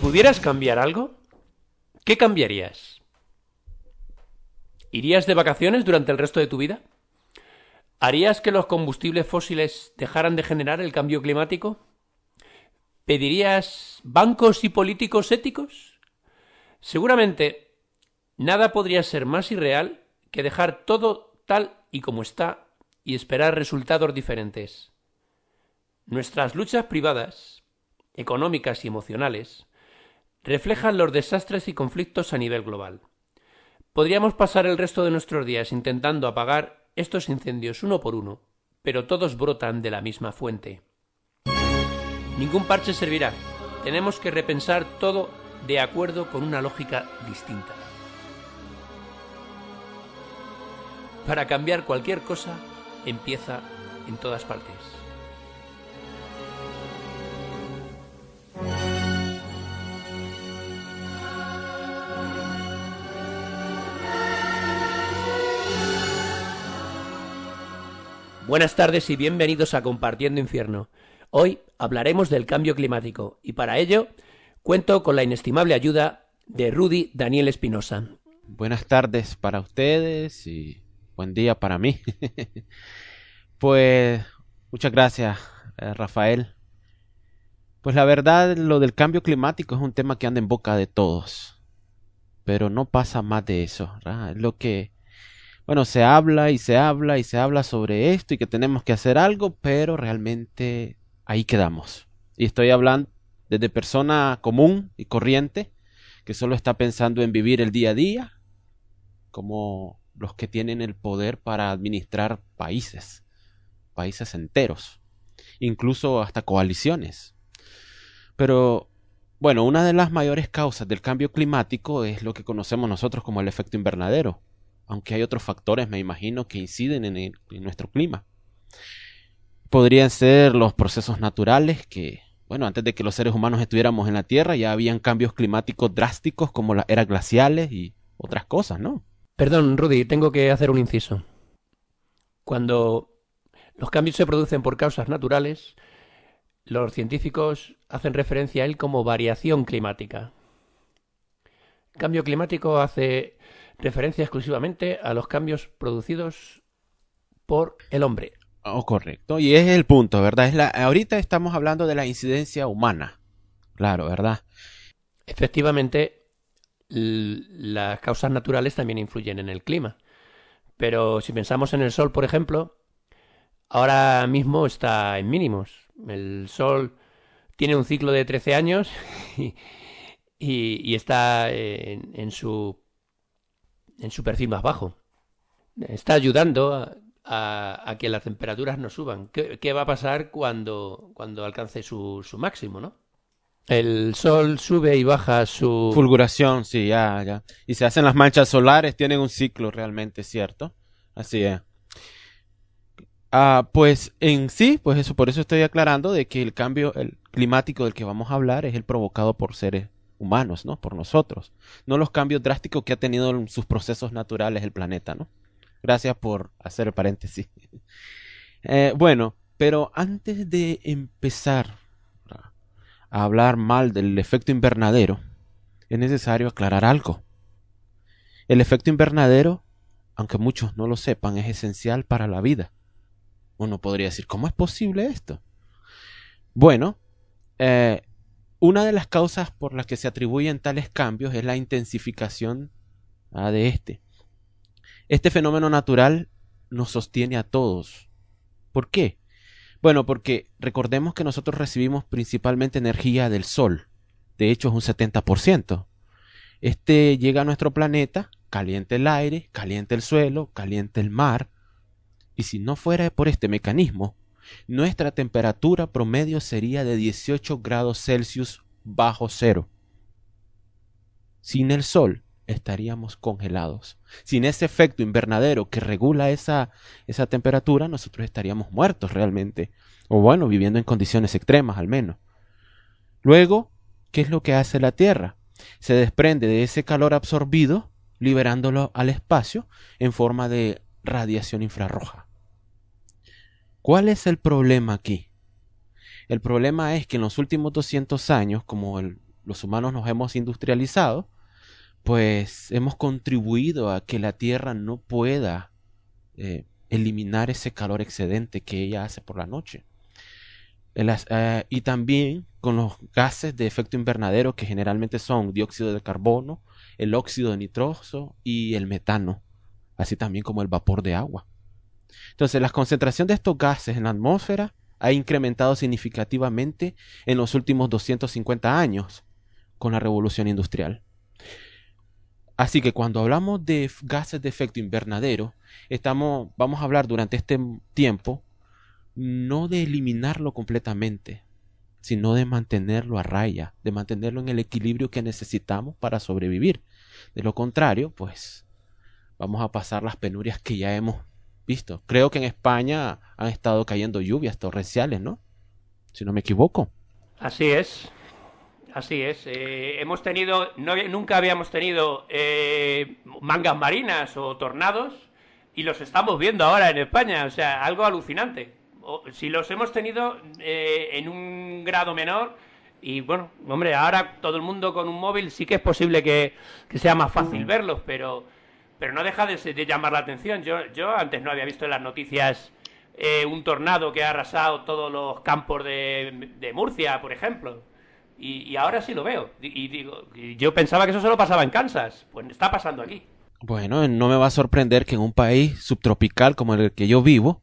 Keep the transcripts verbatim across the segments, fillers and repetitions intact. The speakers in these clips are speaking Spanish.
pudieras cambiar algo, ¿qué cambiarías? ¿Irías de vacaciones durante el resto de tu vida? ¿Harías que los combustibles fósiles dejaran de generar el cambio climático? ¿Pedirías bancos y políticos éticos? Seguramente nada podría ser más irreal que dejar todo tal y como está y esperar resultados diferentes. Nuestras luchas privadas, económicas y emocionales reflejan los desastres y conflictos a nivel global. Podríamos pasar el resto de nuestros días intentando apagar estos incendios uno por uno, pero todos brotan de la misma fuente. Ningún parche servirá. Tenemos que repensar todo de acuerdo con una lógica distinta. Para cambiar cualquier cosa, empieza en todas partes. Buenas tardes y bienvenidos a Compartiendo Infierno. Hoy hablaremos del cambio climático y para ello cuento con la inestimable ayuda de Rudy Daniel Espinosa. Buenas tardes para ustedes y buen día para mí. Pues muchas gracias, eh, Rafael. Pues la verdad, lo del cambio climático es un tema que anda en boca de todos, pero no pasa más de eso, ¿verdad? Es lo que, bueno, se habla y se habla y se habla sobre esto y que tenemos que hacer algo, pero realmente ahí quedamos. Y estoy hablando desde persona común y corriente, que solo está pensando en vivir el día a día, como los que tienen el poder para administrar países, países enteros, incluso hasta coaliciones. Pero, bueno, una de las mayores causas del cambio climático es lo que conocemos nosotros como el efecto invernadero, aunque hay otros factores, me imagino, que inciden en, el, en nuestro clima. Podrían ser los procesos naturales que, bueno, antes de que los seres humanos estuviéramos en la Tierra ya habían cambios climáticos drásticos como las eras glaciales y otras cosas, ¿no? Perdón, Rudy, tengo que hacer un inciso. Cuando los cambios se producen por causas naturales, los científicos hacen referencia a él como variación climática. El cambio climático hace referencia exclusivamente a los cambios producidos por el hombre. Oh, correcto. Y es el punto, ¿verdad? Es la, ahorita estamos hablando de la incidencia humana. Claro, ¿verdad? Efectivamente, las causas naturales también influyen en el clima. Pero si pensamos en el Sol, por ejemplo, ahora mismo está en mínimos. El Sol tiene un ciclo de trece años y, y, y está en, en, su, en su perfil más bajo. Está ayudando a, a, a que las temperaturas no suban. ¿Qué, qué va a pasar cuando, cuando alcance su, su máximo, no? El Sol sube y baja su... Fulguración, sí, ya, ya. Y se hacen las manchas solares, tienen un ciclo realmente, ¿cierto? Así es. Ah, pues en sí, pues eso, por eso estoy aclarando de que el cambio el climático del que vamos a hablar es el provocado por seres humanos, ¿no? Por nosotros. No los cambios drásticos que ha tenido en sus procesos naturales el planeta, ¿no? Gracias por hacer el paréntesis. eh, bueno, pero antes de empezar a hablar mal del efecto invernadero, es necesario aclarar algo. El efecto invernadero, aunque muchos no lo sepan, es esencial para la vida. Uno podría decir, ¿cómo es posible esto? Bueno, eh, una de las causas por las que se atribuyen tales cambios es la intensificación ah, de este. Este fenómeno natural nos sostiene a todos. ¿Por qué? Bueno, porque recordemos que nosotros recibimos principalmente energía del Sol. De hecho, es un setenta por ciento. Este llega a nuestro planeta, calienta el aire, calienta el suelo, calienta el mar. Y si no fuera por este mecanismo, nuestra temperatura promedio sería de dieciocho grados Celsius bajo cero. Sin el Sol estaríamos congelados. Sin ese efecto invernadero que regula esa, esa temperatura, nosotros estaríamos muertos realmente. O bueno, viviendo en condiciones extremas al menos. Luego, ¿qué es lo que hace la Tierra? Se desprende de ese calor absorbido, liberándolo al espacio en forma de radiación infrarroja. ¿Cuál es el problema aquí? El problema es que en los últimos doscientos años, como el, los humanos nos hemos industrializado, pues hemos contribuido a que la Tierra no pueda eh, eliminar ese calor excedente que ella hace por la noche. Las, uh, y también con los gases de efecto invernadero, que generalmente son dióxido de carbono, el óxido de nitroso y el metano, así también como el vapor de agua. Entonces, la concentración de estos gases en la atmósfera ha incrementado significativamente en los últimos doscientos cincuenta años con la revolución industrial. Así que cuando hablamos de gases de efecto invernadero, estamos, vamos a hablar durante este tiempo no de eliminarlo completamente, sino de mantenerlo a raya, de mantenerlo en el equilibrio que necesitamos para sobrevivir. De lo contrario, pues vamos a pasar las penurias que ya hemos visto. Creo que en España han estado cayendo lluvias torrenciales, ¿no? Si no me equivoco. Así es, así es. Eh, hemos tenido, no, nunca habíamos tenido eh, mangas marinas o tornados y los estamos viendo ahora en España, o sea, algo alucinante. Si los hemos tenido eh, en un grado menor, y bueno, hombre, ahora todo el mundo con un móvil sí que es posible que, que sea más fácil verlos, pero, pero no deja de, de llamar la atención. Yo, yo antes no había visto en las noticias eh, un tornado que ha arrasado todos los campos de, de Murcia, por ejemplo, y, y ahora sí lo veo. Y, y digo, y yo pensaba que eso solo pasaba en Kansas, pues está pasando aquí. Bueno, no me va a sorprender que en un país subtropical como el que yo vivo,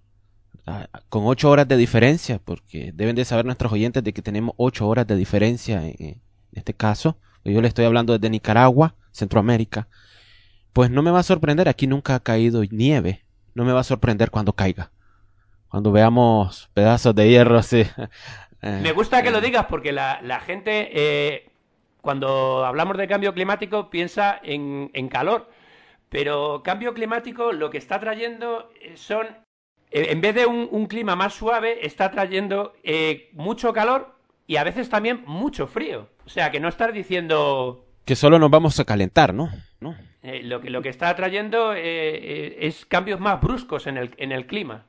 con ocho horas de diferencia, porque deben de saber nuestros oyentes de que tenemos ocho horas de diferencia en, en este caso, yo le estoy hablando desde Nicaragua, Centroamérica, pues no me va a sorprender, aquí nunca ha caído nieve, no me va a sorprender cuando caiga, cuando veamos pedazos de hierro así. Eh, me gusta que eh, lo digas porque la, la gente, eh, cuando hablamos de cambio climático, piensa en, en calor, pero cambio climático lo que está trayendo son... En vez de un, un clima más suave, está trayendo eh, mucho calor y a veces también mucho frío. O sea, que no estar diciendo... Que solo nos vamos a calentar, ¿no? ¿No? Eh, lo, que, lo que está trayendo eh, eh, es cambios más bruscos en el, en el clima.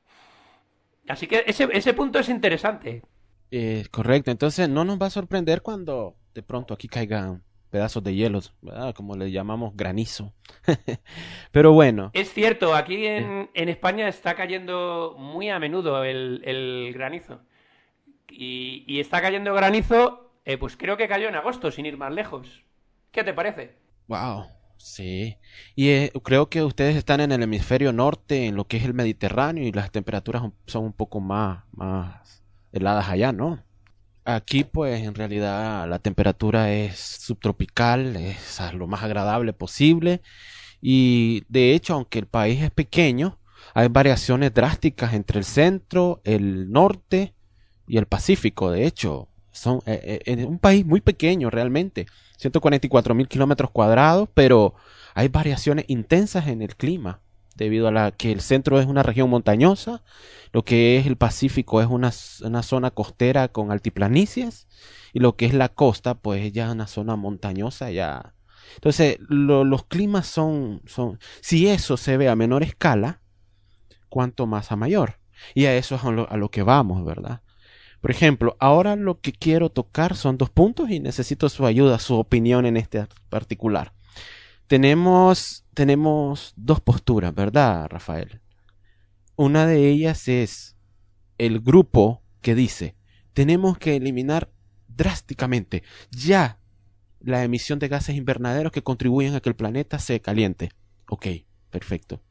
Así que ese, ese punto es interesante. Eh, correcto, entonces no nos va a sorprender cuando de pronto aquí caigan pedazos de hielo, ¿verdad? Como le llamamos granizo. Pero bueno. Es cierto, aquí en, en España está cayendo muy a menudo el, el granizo. Y, y está cayendo granizo, eh, pues creo que cayó en agosto, sin ir más lejos. ¿Qué te parece? Wow, sí. Y eh, creo que ustedes están en el hemisferio norte, en lo que es el Mediterráneo, y las temperaturas son un poco más, más heladas allá, ¿no? Aquí pues en realidad la temperatura es subtropical, es lo más agradable posible y de hecho aunque el país es pequeño hay variaciones drásticas entre el centro, el norte y el Pacífico. De hecho son eh, eh, un país muy pequeño realmente, ciento cuarenta y cuatro mil kilómetros cuadrados, pero hay variaciones intensas en el clima debido a la que el centro es una región montañosa, lo que es el Pacífico es una, una zona costera con altiplanicies, y lo que es la costa, pues ya es una zona montañosa ya. Entonces, lo, los climas son, son, si eso se ve a menor escala, cuanto más a mayor. Y a eso es a lo, a lo que vamos, ¿verdad? Por ejemplo, ahora lo que quiero tocar son dos puntos y necesito su ayuda, su opinión en este particular. Tenemos, tenemos dos posturas, ¿verdad, Rafael? Una de ellas es el grupo que dice, tenemos que eliminar drásticamente ya la emisión de gases invernaderos que contribuyen a que el planeta se caliente. Ok, perfecto.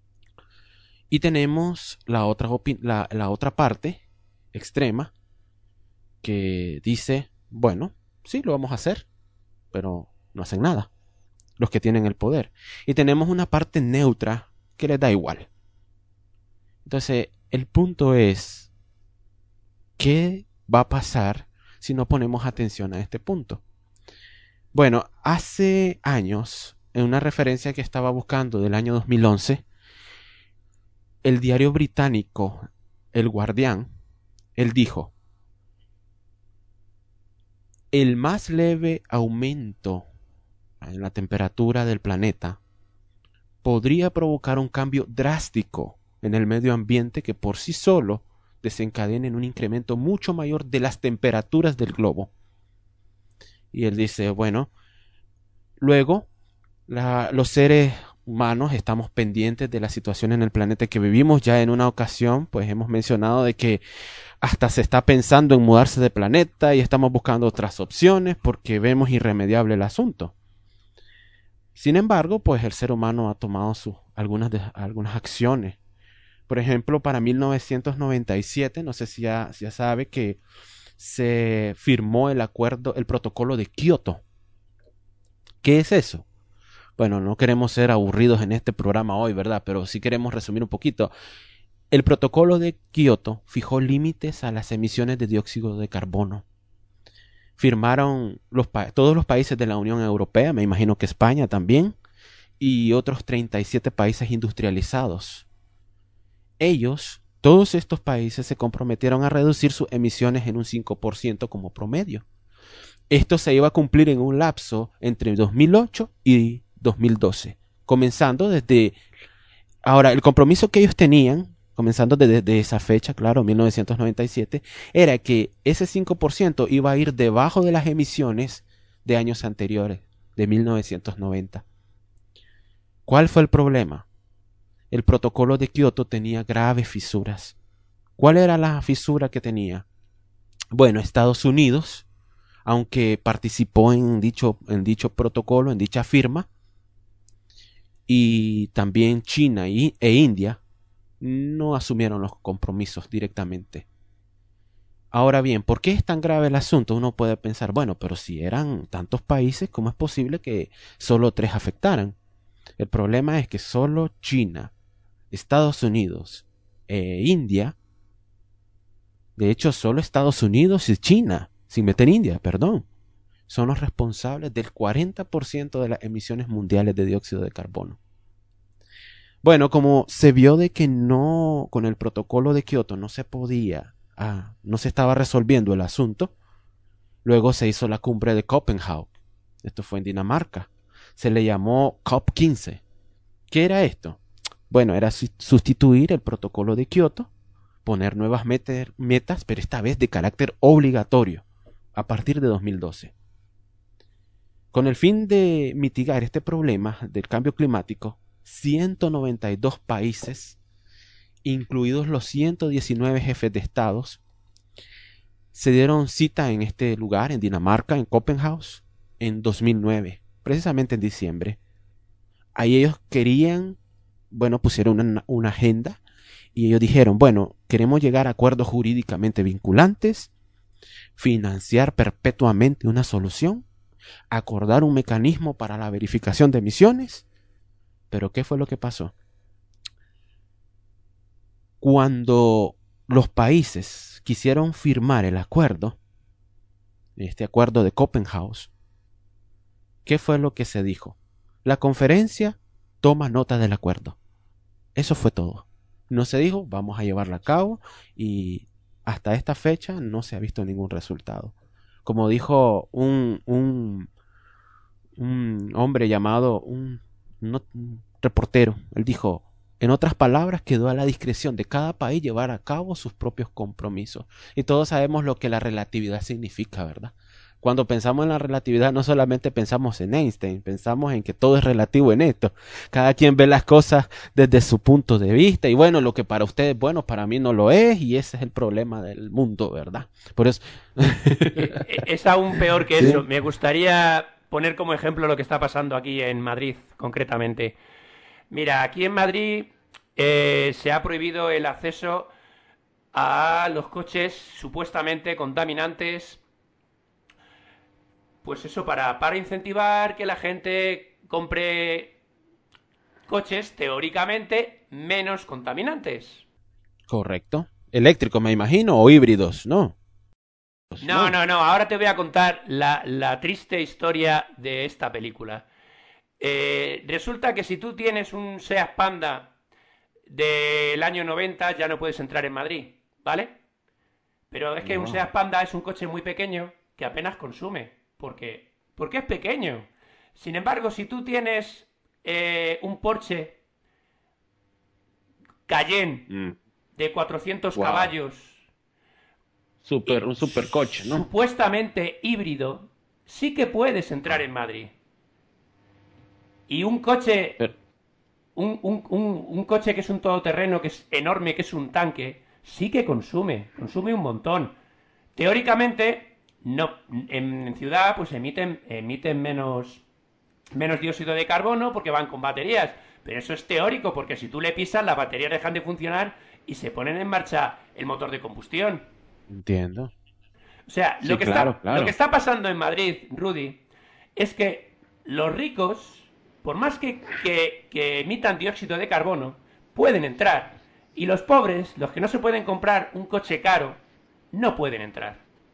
Y tenemos la otra, la, la otra parte extrema que dice, bueno, sí, lo vamos a hacer, pero no hacen nada los que tienen el poder. Y tenemos una parte neutra que les da igual. Entonces, el punto es, ¿qué va a pasar si no ponemos atención a este punto? Bueno, hace años, en una referencia que estaba buscando del año dos mil once, el diario británico El Guardián, él dijo, el más leve aumento en la temperatura del planeta podría provocar un cambio drástico en el medio ambiente que por sí solo desencadene un incremento mucho mayor de las temperaturas del globo. Y él dice, bueno, luego la, los seres humanos estamos pendientes de la situación en el planeta que vivimos. Ya en una ocasión, pues hemos mencionado de que hasta se está pensando en mudarse de planeta y estamos buscando otras opciones porque vemos irremediable el asunto. Sin embargo, pues el ser humano ha tomado sus, algunas, de, algunas acciones. Por ejemplo, para mil novecientos noventa y siete, no sé si ya, si ya sabe que se firmó el acuerdo, el protocolo de Kioto. ¿Qué es eso? Bueno, no queremos ser aburridos en este programa hoy, ¿verdad? Pero sí queremos resumir un poquito. El protocolo de Kioto fijó límites a las emisiones de dióxido de carbono. Firmaron los todos los países de la Unión Europea, me imagino que España también, y otros treinta y siete países industrializados. Ellos, todos estos países, se comprometieron a reducir sus emisiones en un cinco por ciento como promedio. Esto se iba a cumplir en un lapso entre dos mil ocho y dos mil doce, comenzando desde... Ahora, el compromiso que ellos tenían, comenzando desde de esa fecha, claro, mil novecientos noventa y siete, era que ese cinco por ciento iba a ir debajo de las emisiones de años anteriores, de mil novecientos noventa. ¿Cuál fue el problema? El protocolo de Kioto tenía graves fisuras. ¿Cuál era la fisura que tenía? Bueno, Estados Unidos, aunque participó en dicho, en dicho protocolo, en dicha firma, y también China y, e India, no asumieron los compromisos directamente. Ahora bien, ¿por qué es tan grave el asunto? Uno puede pensar, bueno, pero si eran tantos países, ¿cómo es posible que solo tres afectaran? El problema es que solo China, Estados Unidos e India, de hecho solo Estados Unidos y China, sin meter India, perdón, son los responsables del cuarenta por ciento de las emisiones mundiales de dióxido de carbono. Bueno, como se vio de que no, con el protocolo de Kioto no se podía, ah, no se estaba resolviendo el asunto, luego se hizo la cumbre de Copenhague. Esto fue en Dinamarca. Se le llamó COP quince. ¿Qué era esto? Bueno, era sustituir el protocolo de Kioto, poner nuevas metas, pero esta vez de carácter obligatorio, a partir de dos mil doce. Con el fin de mitigar este problema del cambio climático, ciento noventa y dos países, incluidos los ciento diecinueve jefes de estados, se dieron cita en este lugar, en Dinamarca, en Copenhague, en dos mil nueve, precisamente en diciembre. Ahí ellos querían, bueno, pusieron una, una agenda y ellos dijeron, bueno, queremos llegar a acuerdos jurídicamente vinculantes, financiar perpetuamente una solución, acordar un mecanismo para la verificación de emisiones. Pero ¿qué fue lo que pasó? Cuando los países quisieron firmar el acuerdo, este acuerdo de Copenhague, ¿qué fue lo que se dijo? La conferencia toma nota del acuerdo. Eso fue todo. No se dijo, vamos a llevarla a cabo, y hasta esta fecha no se ha visto ningún resultado. Como dijo un, un, un hombre llamado, un, no, un reportero, él dijo, en otras palabras, quedó a la discreción de cada país llevar a cabo sus propios compromisos. Y todos sabemos lo que la relatividad significa, ¿verdad? Cuando pensamos en la relatividad no solamente pensamos en Einstein, pensamos en que todo es relativo en esto. Cada quien ve las cosas desde su punto de vista y bueno, lo que para usted es bueno, para mí no lo es y ese es el problema del mundo, ¿verdad? Por eso... Es aún peor que ¿Sí? eso. Me gustaría poner como ejemplo lo que está pasando aquí en Madrid, concretamente. Mira, aquí en Madrid eh, se ha prohibido el acceso a los coches supuestamente contaminantes. Pues eso, para, para incentivar que la gente compre coches teóricamente menos contaminantes. Correcto. Eléctrico, me imagino, o híbridos, ¿no? Pues No, no. no, no, ahora te voy a contar la, la triste historia de esta película. Eh, resulta que si tú tienes un Seat Panda del año noventa ya no puedes entrar en Madrid, ¿vale? Pero es que un No. Seat Panda es un coche muy pequeño que apenas consume. ¿Por qué? Porque es pequeño. Sin embargo, si tú tienes eh, un Porsche Cayenne Mm. de cuatrocientos Wow. caballos, Super, eh, un supercoche, ¿no? supuestamente híbrido, sí que puedes entrar en Madrid. Y un coche, Pero, un, un, un, un coche que es un todoterreno, que es enorme, que es un tanque, sí que consume, consume un montón. Teóricamente, no, en, en ciudad pues emiten, emiten menos, menos dióxido de carbono porque van con baterías. Pero eso es teórico, porque si tú le pisas, las baterías dejan de funcionar y se ponen en marcha el motor de combustión. entiendo. O sea, lo Sí, que claro, está, lo que claro. está pasando en Madrid, Rudy, es que los ricos, por más que, que, que emitan dióxido de carbono, pueden entrar. Y los pobres, los que no se pueden comprar un coche caro, no pueden entrar.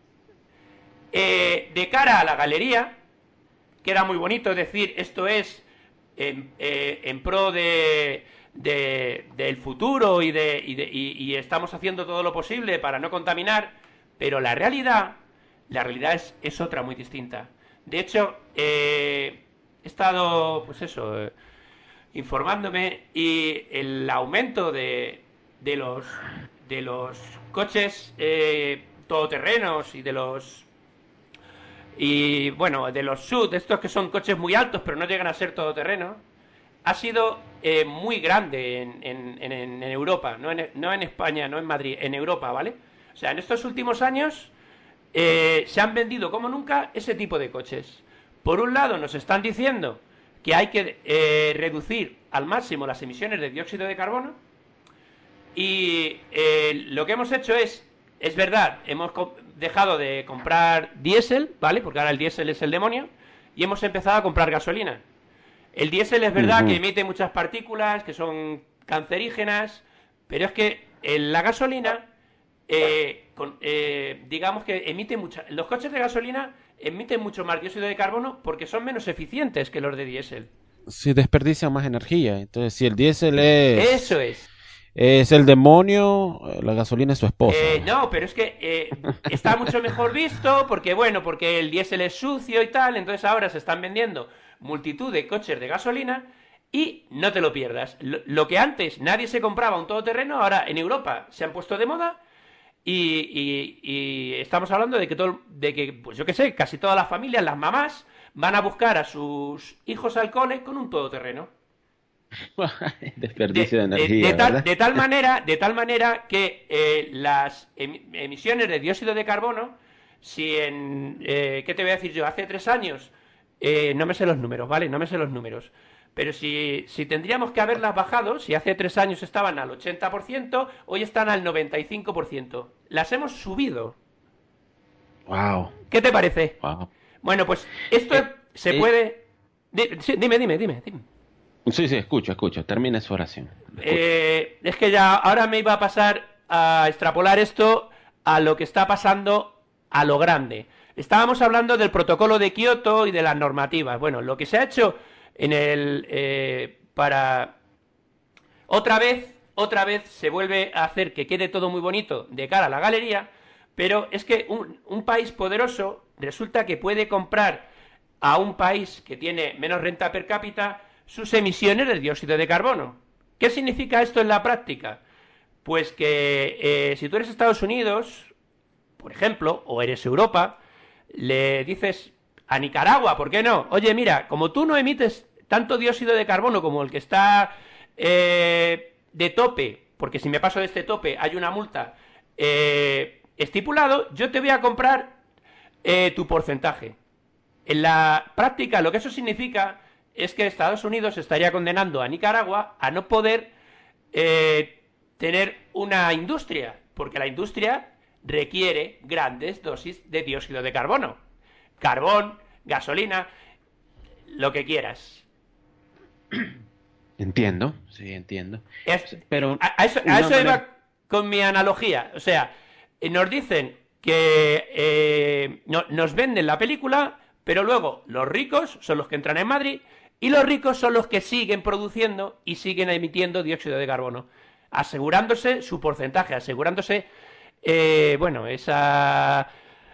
Eh, de cara a la galería, queda muy bonito decir esto es en, eh, en pro de, de, del futuro y, de, y, de, y, y estamos haciendo todo lo posible para no contaminar, pero la realidad, la realidad es, es otra muy distinta. De hecho, eh, he estado, pues eso, eh, informándome y el aumento de, de los de los coches eh, todoterrenos y de los y bueno, de los S U V, estos que son coches muy altos pero no llegan a ser todoterreno, ha sido eh, muy grande en, en, en, en Europa, no en, no en España, no en Madrid, en Europa, ¿vale? O sea, en estos últimos años eh, se han vendido como nunca ese tipo de coches. Por un lado nos están diciendo que hay que eh, reducir al máximo las emisiones de dióxido de carbono y eh, lo que hemos hecho es, es verdad, hemos dejado de comprar diésel, ¿vale? Porque ahora el diésel es el demonio, y hemos empezado a comprar gasolina. El diésel es verdad que Ujú. emite muchas partículas que son cancerígenas, pero es que en la gasolina, eh, con, eh, digamos que emite mucha. Los coches de gasolina emiten mucho más dióxido de carbono porque son menos eficientes que los de diésel. Si desperdician más energía. Entonces, si el diésel es, Eso es. es el demonio, eh, la gasolina es su Eh, esposa. no, pero es que eh, está mucho mejor visto porque, bueno, porque el diésel es sucio y tal, entonces ahora se están vendiendo multitud de coches de gasolina y no te lo pierdas. Lo, lo que antes nadie se compraba un todoterreno, ahora en Europa se han puesto de moda y, y- y estamos hablando de que, todo, de que, pues yo qué sé, casi todas las familias, las mamás, van a buscar a sus hijos al cole con un todoterreno. Desperdicio De, de de- de energía, tal, ¿verdad? de tal manera, de tal manera que eh, las em- emisiones de dióxido de carbono, si en, eh, ¿qué te voy a decir yo? Hace tres años, eh, no me sé los números, ¿vale? No me sé los números. Pero si, si tendríamos que haberlas bajado, si hace tres años estaban al ochenta por ciento, hoy están al noventa y cinco por ciento. Las hemos subido. Wow, ¿Qué te parece? wow. Bueno, pues esto Eh, se eh, puede... Di- sí, dime, dime, dime, dime. sí, sí, escucho, escucho. Termina su oración. Escucho. Eh, es que ya ahora me iba a pasar a extrapolar esto a lo que está pasando a lo grande. Estábamos hablando del protocolo de Kioto y de las normativas. Bueno, lo que se ha hecho en el eh, para otra vez, otra vez se vuelve a hacer que quede todo muy bonito de cara a la galería, pero es que un, un país poderoso resulta que puede comprar a un país que tiene menos renta per cápita sus emisiones de dióxido de carbono. ¿Qué significa esto en la práctica? Pues que eh, si tú eres Estados Unidos, por ejemplo, o eres Europa, le dices a Nicaragua, ¿por qué no? Oye, mira, como tú no emites tanto dióxido de carbono como el que está eh, de tope, porque si me paso de este tope hay una multa eh, estipulado, yo te voy a comprar eh, tu porcentaje. En la práctica, lo que eso significa es que Estados Unidos estaría condenando a Nicaragua a no poder eh, tener una industria, porque la industria requiere grandes dosis de dióxido de carbono. Carbón, gasolina, lo que quieras. Entiendo, sí, entiendo. Es, Pero a, a eso, a una eso manera, iba con mi analogía. O sea, eh, nos dicen que eh, no, nos venden la película, pero luego los ricos son los que entran en Madrid y los ricos son los que siguen produciendo y siguen emitiendo dióxido de carbono, asegurándose su porcentaje, asegurándose, eh, bueno, esa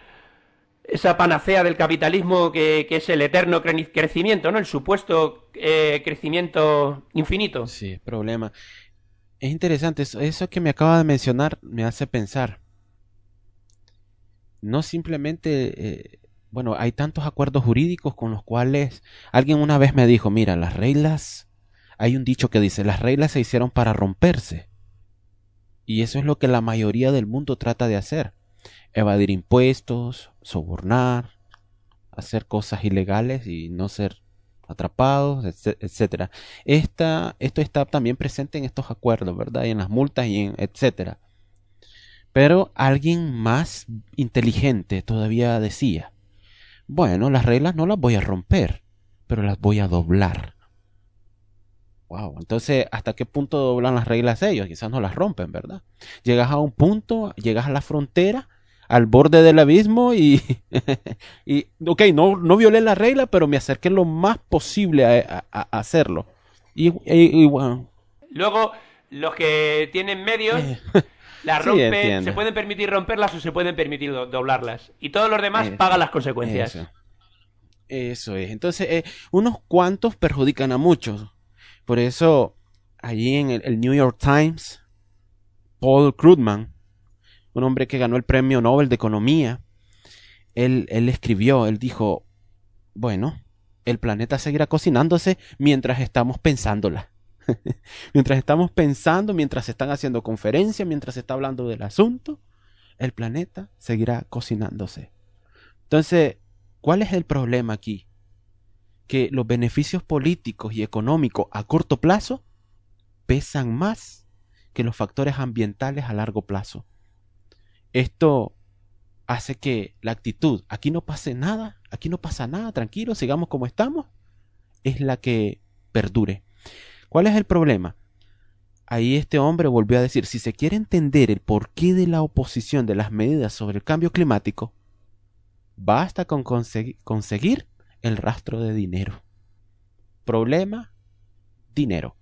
esa panacea del capitalismo que, que es el eterno cre- crecimiento, ¿no? El supuesto eh, crecimiento infinito. sí, problema. Es interesante, eso, eso que me acaba de mencionar me hace pensar. No simplemente eh, bueno, hay tantos acuerdos jurídicos con los cuales alguien una vez me dijo, mira, las reglas, hay un dicho que dice, las reglas se hicieron para romperse. Y eso es lo que la mayoría del mundo trata de hacer. Evadir impuestos, sobornar, hacer cosas ilegales y no ser atrapados, etcétera. Esta, esto está también presente en estos acuerdos, ¿verdad? Y en las multas y en etcétera. Pero alguien más inteligente todavía decía, bueno, las reglas no las voy a romper, pero las voy a doblar. Wow, entonces, ¿hasta qué punto doblan las reglas ellos? Quizás no las rompen, ¿verdad? Llegas a un punto, llegas a la frontera, al borde del abismo y, y ok, no, no violé la regla, pero me acerqué lo más posible a, a, a hacerlo. Y, y, y bueno. Luego, los que tienen medios, Eh, las sí, rompen, entiendo. se pueden permitir romperlas o se pueden permitir do- doblarlas. Y todos los demás Eso, pagan las consecuencias. eso, eso es. Entonces, eh, unos cuantos perjudican a muchos. Por eso, allí en el, el New York Times, Paul Krugman, un hombre que ganó el premio Nobel de Economía, él, él escribió, él dijo, bueno, el planeta seguirá cocinándose mientras estamos pensándola. Mientras estamos pensando, mientras se están haciendo conferencias, mientras se está hablando del asunto, el planeta seguirá cocinándose. Entonces, ¿cuál es el problema aquí? Que los beneficios políticos y económicos a corto plazo pesan más que los factores ambientales a largo plazo. Esto hace que la actitud, aquí no pase nada, aquí no pasa nada, tranquilo, sigamos como estamos, es la que perdure. ¿Cuál es el problema? Ahí este hombre volvió a decir, si se quiere entender el porqué de la oposición de las medidas sobre el cambio climático, basta con consegui- conseguir el rastro de dinero. Problema, dinero.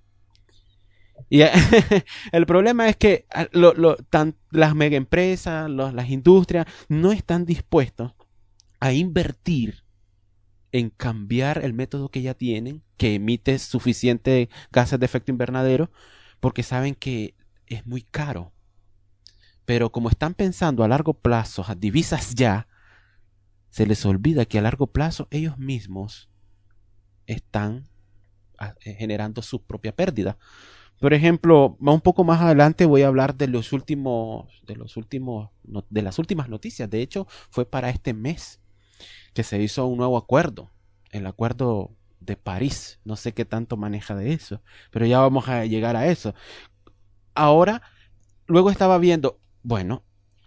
Y el problema es que lo, lo, tan, las megaempresas, lo, las industrias no están dispuestos a invertir en cambiar el método que ya tienen, que emite suficientes gases de efecto invernadero, porque saben que es muy caro. Pero como están pensando a largo plazo, a divisas ya, se les olvida que a largo plazo ellos mismos están generando su propia pérdida. Por ejemplo, un poco más adelante voy a hablar de los últimos, de los últimos, de las últimas noticias. De hecho, fue para este mes que se hizo un nuevo acuerdo, el acuerdo de París. No sé qué tanto maneja de eso, pero ya vamos a llegar a eso. Ahora, luego estaba viendo, bueno,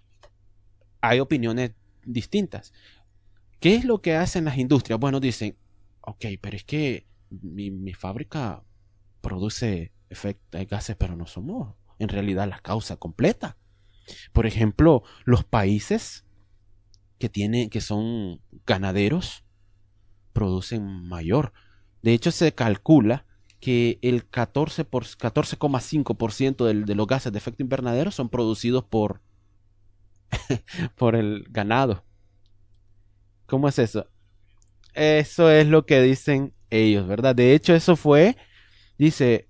hay opiniones distintas. ¿Qué es lo que hacen las industrias? Bueno, dicen, ok, pero es que mi, mi fábrica produce efectos, gases, pero no somos en realidad la causa completa. Por ejemplo, los países que tienen, que son ganaderos, producen mayor. De hecho, se calcula que el catorce por, catorce coma cinco por ciento de, de los gases de efecto invernadero son producidos por, por el ganado. ¿Cómo es eso? Eso es lo que dicen ellos, ¿verdad? De hecho, eso fue, dice,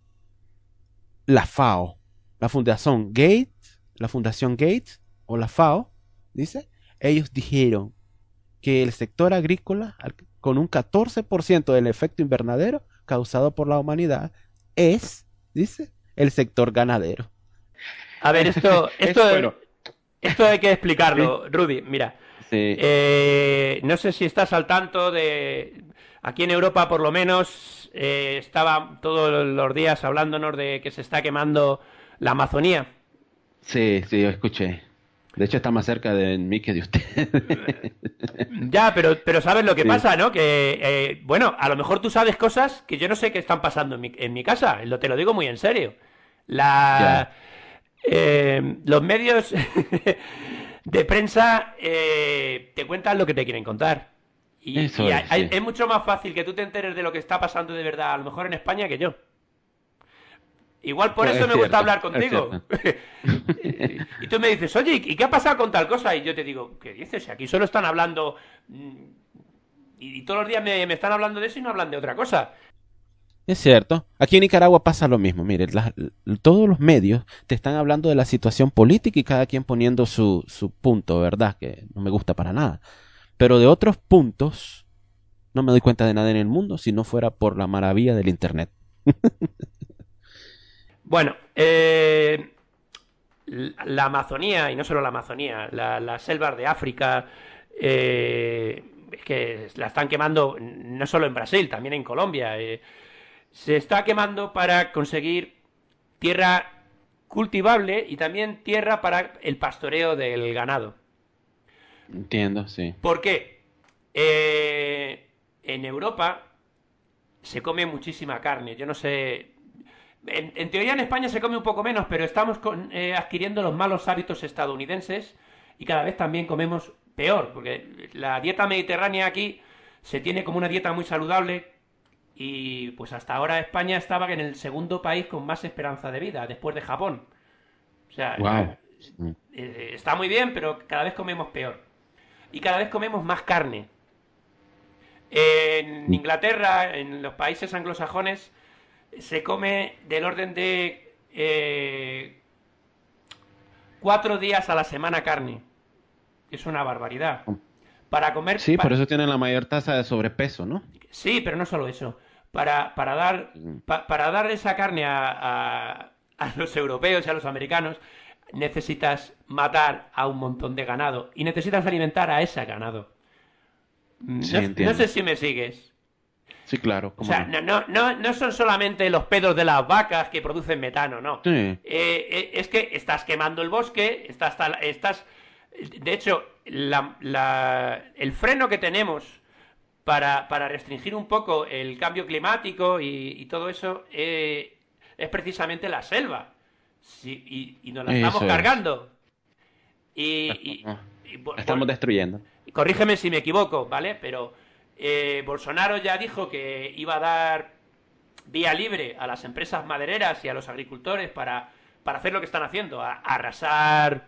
la FAO, la Fundación Gates, la Fundación Gates o la FAO, dice, ellos dijeron que el sector agrícola, con un catorce por ciento del efecto invernadero causado por la humanidad, es, dice, el sector ganadero. A ver, esto, esto, bueno. esto hay que explicarlo, ¿sí? Rudy, mira. Sí. Eh, no sé si estás al tanto de... Aquí en Europa, por lo menos, eh, estaba todos los días hablándonos de que se está quemando la Amazonía. Sí, sí, yo escuché. De hecho, está más cerca de mí que de usted. Ya, pero, pero sabes lo que Sí. pasa, ¿no? Que, eh, bueno, a lo mejor tú sabes cosas que yo no sé que están pasando en mi, en mi casa. Lo, te lo digo muy en serio. La, Ya. eh, los medios de prensa eh, te cuentan lo que te quieren contar. Y, Eso y es, hay- sí. es mucho más fácil que tú te enteres de lo que está pasando de verdad, a lo mejor en España, que yo. Igual por Pues eso es me gusta cierto, hablar es contigo. cierto. Y tú me dices, oye, ¿y qué ha pasado con tal cosa? Y yo te digo, ¿qué dices? Aquí solo están hablando... mm, Y, y todos los días me, me están hablando de eso y no hablan de otra cosa. Es cierto. Aquí en Nicaragua pasa lo mismo. Mire, la- l- todos los medios te están hablando de la situación política y cada quien poniendo su, su punto, ¿verdad? Que no me gusta para nada. Pero de otros puntos, no me doy cuenta de nada en el mundo si no fuera por la maravilla del Internet. Bueno, eh, la Amazonía, y no solo la Amazonía, la- las selvas de África, eh, es que la están quemando no solo en Brasil, también en Colombia. eh, se está quemando para conseguir tierra cultivable y también tierra para el pastoreo del ganado. Entiendo, sí. ¿Por qué? Eh, en Europa se come muchísima carne. Yo no sé. En, en teoría en España se come un poco menos, pero estamos con- eh, adquiriendo los malos hábitos estadounidenses y cada vez también comemos peor, porque la dieta mediterránea aquí se tiene como una dieta muy saludable y pues hasta ahora España estaba en el segundo país con más esperanza de vida, después de Japón. O sea, Wow. eh, está muy bien, pero cada vez comemos peor. Y cada vez comemos más carne. En Inglaterra, en los países anglosajones, se come del orden de eh, cuatro días a la semana carne. Es una barbaridad. Para comer... Sí, pa- por eso tienen la mayor tasa de sobrepeso, ¿no? Sí, pero no solo eso. Para, para dar, pa- para dar esa carne a, a- a los europeos y a los americanos, necesitas matar a un montón de ganado y necesitas alimentar a ese ganado. Sí, No, no sé entiendo. si me sigues. Sí, claro, O cómo sea, no. no, no, no, no son solamente los pedos de las vacas que producen metano, no. Sí, Eh, eh, es que estás quemando el bosque, estás, tal- estás de hecho, la- la- el freno que tenemos para, para restringir un poco el cambio climático y, y todo eso eh, es precisamente la selva. Sí, y, y nos la estamos eso es. cargando. La Y, estamos, y- y la Bol- estamos Bol- destruyendo. y corrígeme si me equivoco, ¿vale? Pero eh, Bolsonaro ya dijo que iba a dar vía libre a las empresas madereras y a los agricultores para, para hacer lo que están haciendo, a- arrasar,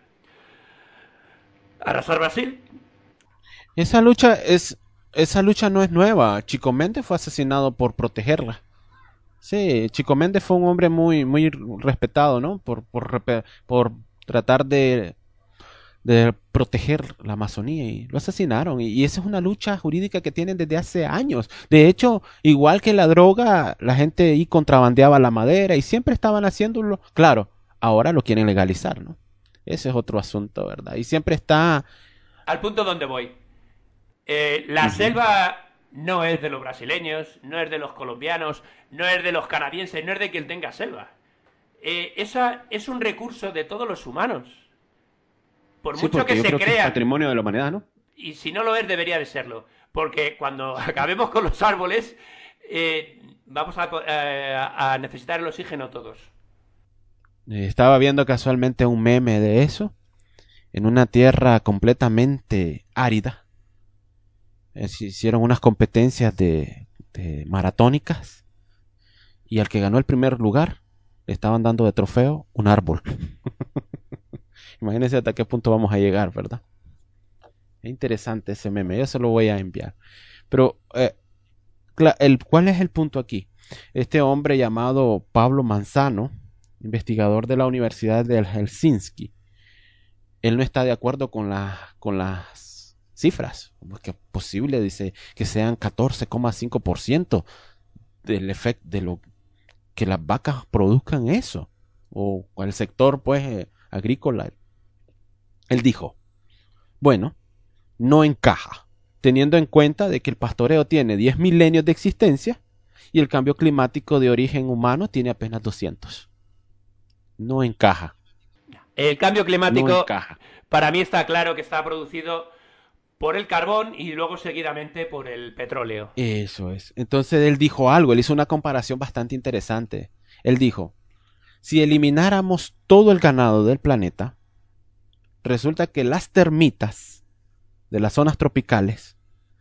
arrasar Brasil. Esa lucha es, esa lucha no es nueva. Chico Mendes fue asesinado por protegerla. Sí, Chico Mendes fue un hombre muy, muy respetado, ¿no? Por, por, repe- por tratar de, de proteger la Amazonía y lo asesinaron. Y, y esa es una lucha jurídica que tienen desde hace años. De hecho, igual que la droga, la gente ahí contrabandeaba la madera y siempre estaban haciéndolo. Claro, ahora lo quieren legalizar, ¿no? Ese es otro asunto, ¿verdad? Y siempre está... Al punto donde voy. Eh, la Ujú. selva no es de los brasileños, no es de los colombianos, no es de los canadienses, no es de quien tenga selva. Eh, esa es un recurso de todos los humanos. Por Sí, mucho que porque yo se creo que es crean, patrimonio de la humanidad, ¿no? y si no lo es, debería de serlo. Porque cuando acabemos con los árboles, eh, vamos a, eh, a necesitar el oxígeno todos. Eh, Estaba viendo casualmente un meme de eso en una tierra completamente árida. Eh, se hicieron unas competencias de, de maratónicas y al que ganó el primer lugar le estaban dando de trofeo un árbol. Imagínense hasta qué punto vamos a llegar, ¿verdad? Es interesante ese meme, yo se lo voy a enviar. Pero, eh, cla- el, ¿cuál es el punto aquí? Este hombre llamado Pablo Manzano, investigador de la Universidad de Helsinki, él no está de acuerdo con, la, con las cifras, porque es posible, dice, que sean catorce coma cinco por ciento del efecto de lo que las vacas produzcan eso, o el sector pues eh, agrícola. Él dijo, bueno, no encaja, teniendo en cuenta de que el pastoreo tiene diez milenios de existencia y el cambio climático de origen humano tiene apenas doscientos. No encaja, El cambio no climático, encaja. para mí está claro que está producido por el carbón y luego seguidamente por el petróleo. Eso es. Entonces él dijo algo, él hizo una comparación bastante interesante. Él dijo, si elimináramos todo el ganado del planeta, resulta que las termitas de las zonas tropicales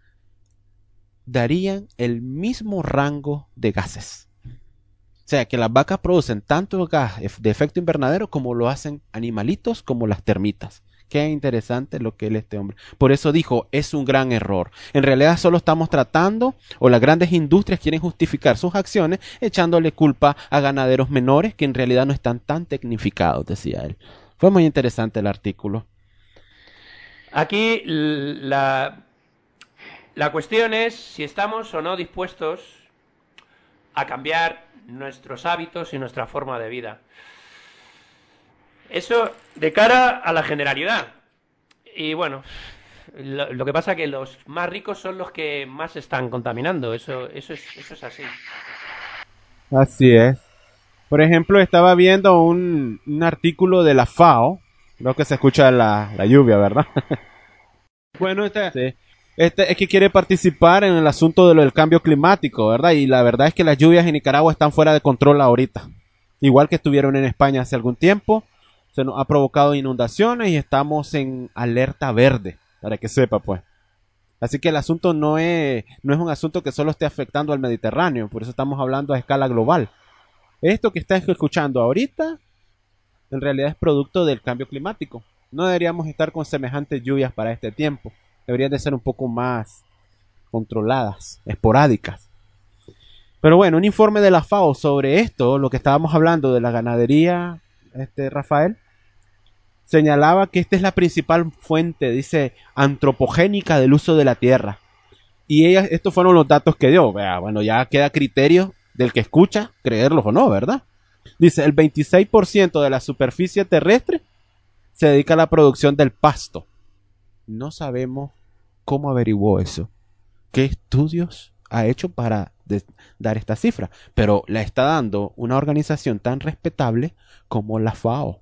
darían el mismo rango de gases. O sea, que las vacas producen tanto gas de efecto invernadero como lo hacen animalitos como las termitas. Qué interesante lo que él este hombre. Por eso dijo, es un gran error. En realidad solo estamos tratando, o las grandes industrias quieren justificar sus acciones echándole culpa a ganaderos menores que en realidad no están tan tecnificados, decía él. Fue muy interesante el artículo. Aquí la, La cuestión es si estamos o no dispuestos a cambiar nuestros hábitos y nuestra forma de vida. Eso de cara a la generalidad. Y bueno, lo, lo que pasa es que los más ricos son los que más están contaminando. Eso, eso, es, eso es así. Así es. Por ejemplo, estaba viendo un, un artículo de la FAO. Creo que se escucha la, la lluvia, ¿verdad? Bueno, este, sí. este es que quiere participar en el asunto de lo del cambio climático, ¿verdad? Y la verdad es que las lluvias en Nicaragua están fuera de control ahorita. Igual que estuvieron en España hace algún tiempo. Se nos ha provocado inundaciones y estamos en alerta verde, para que sepa, pues. Así que el asunto no es, no es un asunto que solo esté afectando al Mediterráneo, por eso estamos hablando a escala global. Esto que estás escuchando ahorita, en realidad es producto del cambio climático. No deberíamos estar con semejantes lluvias para este tiempo. Deberían de ser un poco más controladas, esporádicas. Pero bueno, un informe de la FAO sobre esto, lo que estábamos hablando de la ganadería, este Rafael, señalaba que esta es la principal fuente, dice, antropogénica del uso de la tierra. Y ella, estos fueron los datos que dio. Vea, bueno, ya queda criterio del que escucha creerlos o no, ¿verdad? Dice, el veintiséis por ciento de la superficie terrestre se dedica a la producción del pasto. No sabemos cómo averiguó eso. ¿Qué estudios ha hecho para dar esta cifra? Pero la está dando una organización tan respetable como la FAO.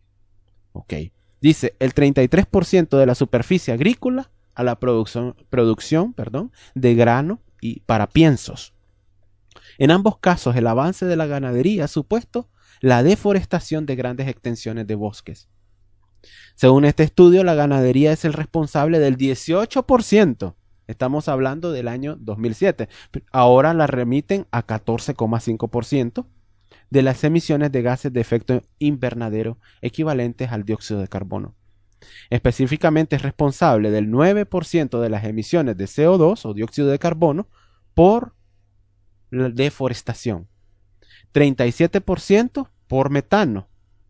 Ok. Dice, el treinta y tres por ciento de la superficie agrícola a la producción, producción perdón, de grano y para piensos. En ambos casos, el avance de la ganadería ha supuesto la deforestación de grandes extensiones de bosques. Según este estudio, la ganadería es el responsable del dieciocho por ciento. Estamos hablando del año dos mil siete. Ahora la remiten a catorce coma cinco por ciento de las emisiones de gases de efecto invernadero equivalentes al dióxido de carbono. Específicamente es responsable del nueve por ciento de las emisiones de C O dos o dióxido de carbono por la deforestación, treinta y siete por ciento por metano,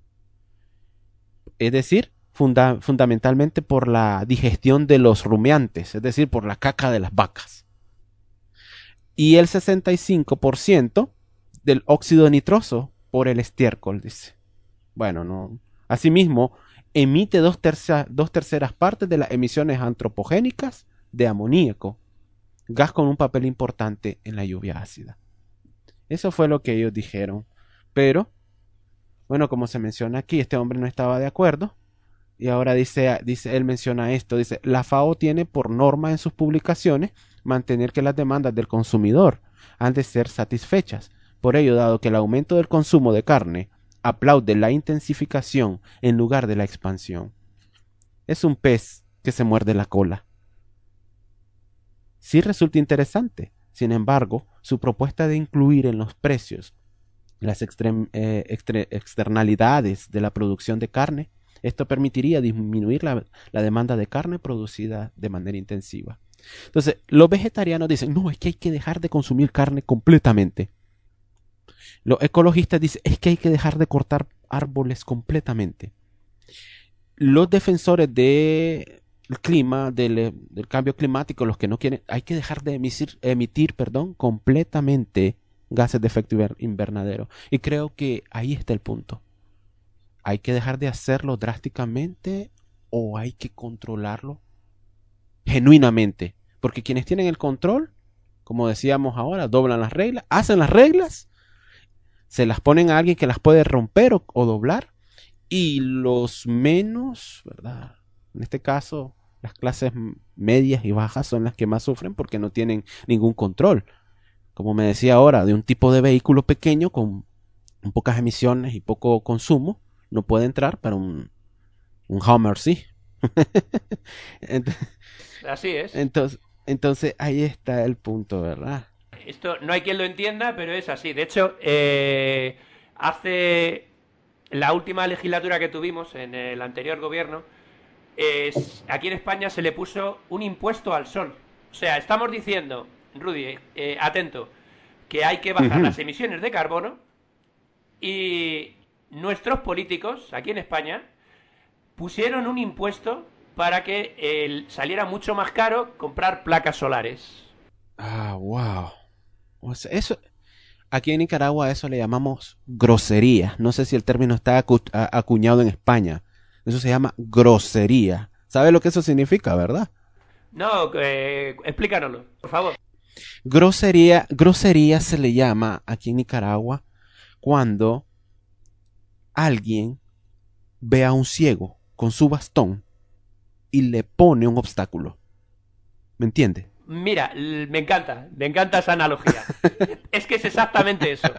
es decir, funda fundamentalmente por la digestión de los rumiantes, es decir, por la caca de las vacas, y el sesenta y cinco por ciento del óxido nitroso por el estiércol, dice. Bueno, no. Asimismo, emite dos, tercia, dos terceras partes de las emisiones antropogénicas de amoníaco, gas con un papel importante en la lluvia ácida. Eso fue lo que ellos dijeron. Pero, bueno, como se menciona aquí, este hombre no estaba de acuerdo. Y ahora dice, dice, él menciona esto, dice, la FAO tiene por norma en sus publicaciones mantener que las demandas del consumidor han de ser satisfechas. Por ello, dado que el aumento del consumo de carne aplaude la intensificación en lugar de la expansión. Es un pez que se muerde la cola. Sí resulta interesante. Sin embargo, su propuesta de incluir en los precios las extrem, eh, extre, externalidades de la producción de carne, esto permitiría disminuir la, la demanda de carne producida de manera intensiva. Entonces, los vegetarianos dicen, no, es que hay que dejar de consumir carne completamente. Los ecologistas dicen, es que hay que dejar de cortar árboles completamente. Los defensores del clima, del, del cambio climático, los que no quieren, hay que dejar de emitir, emitir perdón, completamente gases de efecto invernadero. Y creo que ahí está el punto. ¿Hay que dejar de hacerlo drásticamente o hay que controlarlo genuinamente? Porque quienes tienen el control, como decíamos ahora, doblan las reglas, hacen las reglas, se las ponen a alguien que las puede romper o, o doblar, y los menos, ¿verdad? En este caso, las clases medias y bajas son las que más sufren porque no tienen ningún control. Como me decía ahora, de un tipo de vehículo pequeño con pocas emisiones y poco consumo, no puede entrar, pero un, un Hummer sí. entonces, Así es. Entonces, entonces ahí está el punto, ¿verdad? Esto no hay quien lo entienda, pero es así. De hecho, eh, hace la última legislatura que tuvimos en el anterior gobierno, eh, aquí en España se le puso un impuesto al sol. O sea, estamos diciendo, Rudy, eh, atento, que hay que bajar uh-huh. las emisiones de carbono, y nuestros políticos aquí en España pusieron un impuesto para que eh, saliera mucho más caro comprar placas solares. Ah, wow. O sea, eso, aquí en Nicaragua a eso le llamamos grosería. No sé si el término está acu a acuñado en España. Eso se llama grosería. ¿Sabe lo que eso significa, verdad? No, eh, explícanoslo, por favor. Grosería, grosería se le llama aquí en Nicaragua cuando alguien ve a un ciego con su bastón y le pone un obstáculo. ¿Me entiende? Mira, me encanta, me encanta esa analogía. Es que es exactamente eso.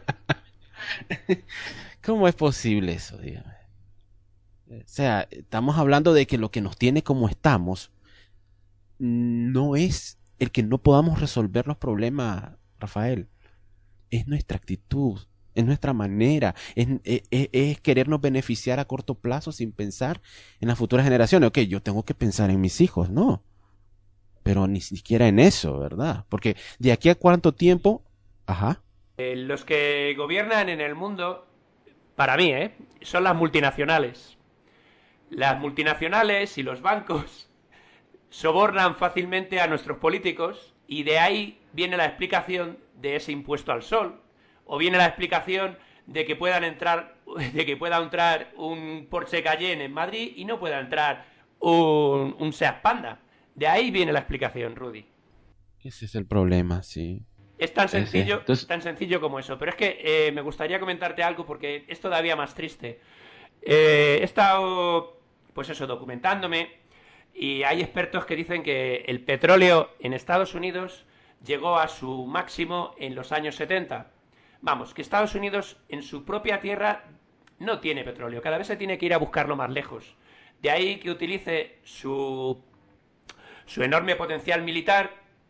¿Cómo es posible eso? Dígame. O sea, estamos hablando de que lo que nos tiene como estamos no es el que no podamos resolver los problemas, Rafael. Es nuestra actitud, es nuestra manera, es, es, es, querernos beneficiar a corto plazo sin pensar en las futuras generaciones. Ok, yo tengo que pensar en mis hijos, no. Pero ni siquiera en eso, ¿verdad? Porque de aquí a cuánto tiempo, ajá. Eh, los que gobiernan en el mundo, para mí, ¿eh? Son las multinacionales. Las multinacionales y los bancos sobornan fácilmente a nuestros políticos y de ahí viene la explicación de ese impuesto al sol, o viene la explicación de que puedan entrar, de que pueda entrar un Porsche Cayenne en Madrid y no pueda entrar un, un Seat Panda. De ahí viene la explicación, Rudy. Ese es el problema, sí. Es tan sencillo, Entonces... tan sencillo como eso. Pero es que eh, me gustaría comentarte algo porque es todavía más triste. Eh, he estado, pues eso, documentándome y hay expertos que dicen que el petróleo en Estados Unidos llegó a su máximo en los años setenta. Vamos, que Estados Unidos en su propia tierra no tiene petróleo. Cada vez se tiene que ir a buscarlo más lejos. De ahí que utilice su, su enorme potencial militar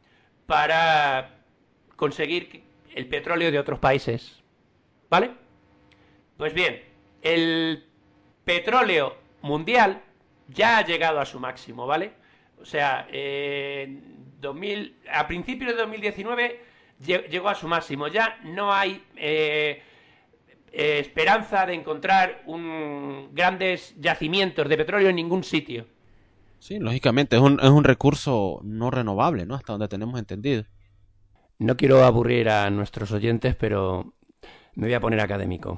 para conseguir el petróleo de otros países. ¿Vale? Pues bien, el petróleo mundial ya ha llegado a su máximo, ¿vale? O sea, eh, dos mil, a principios de dos mil diecinueve llegó a su máximo. Ya no hay eh, eh, esperanza de encontrar un, grandes yacimientos de petróleo en ningún sitio. Sí, lógicamente, es un, es un recurso no renovable, ¿no? Hasta donde tenemos entendido. No quiero aburrir a nuestros oyentes, pero me voy a poner académico.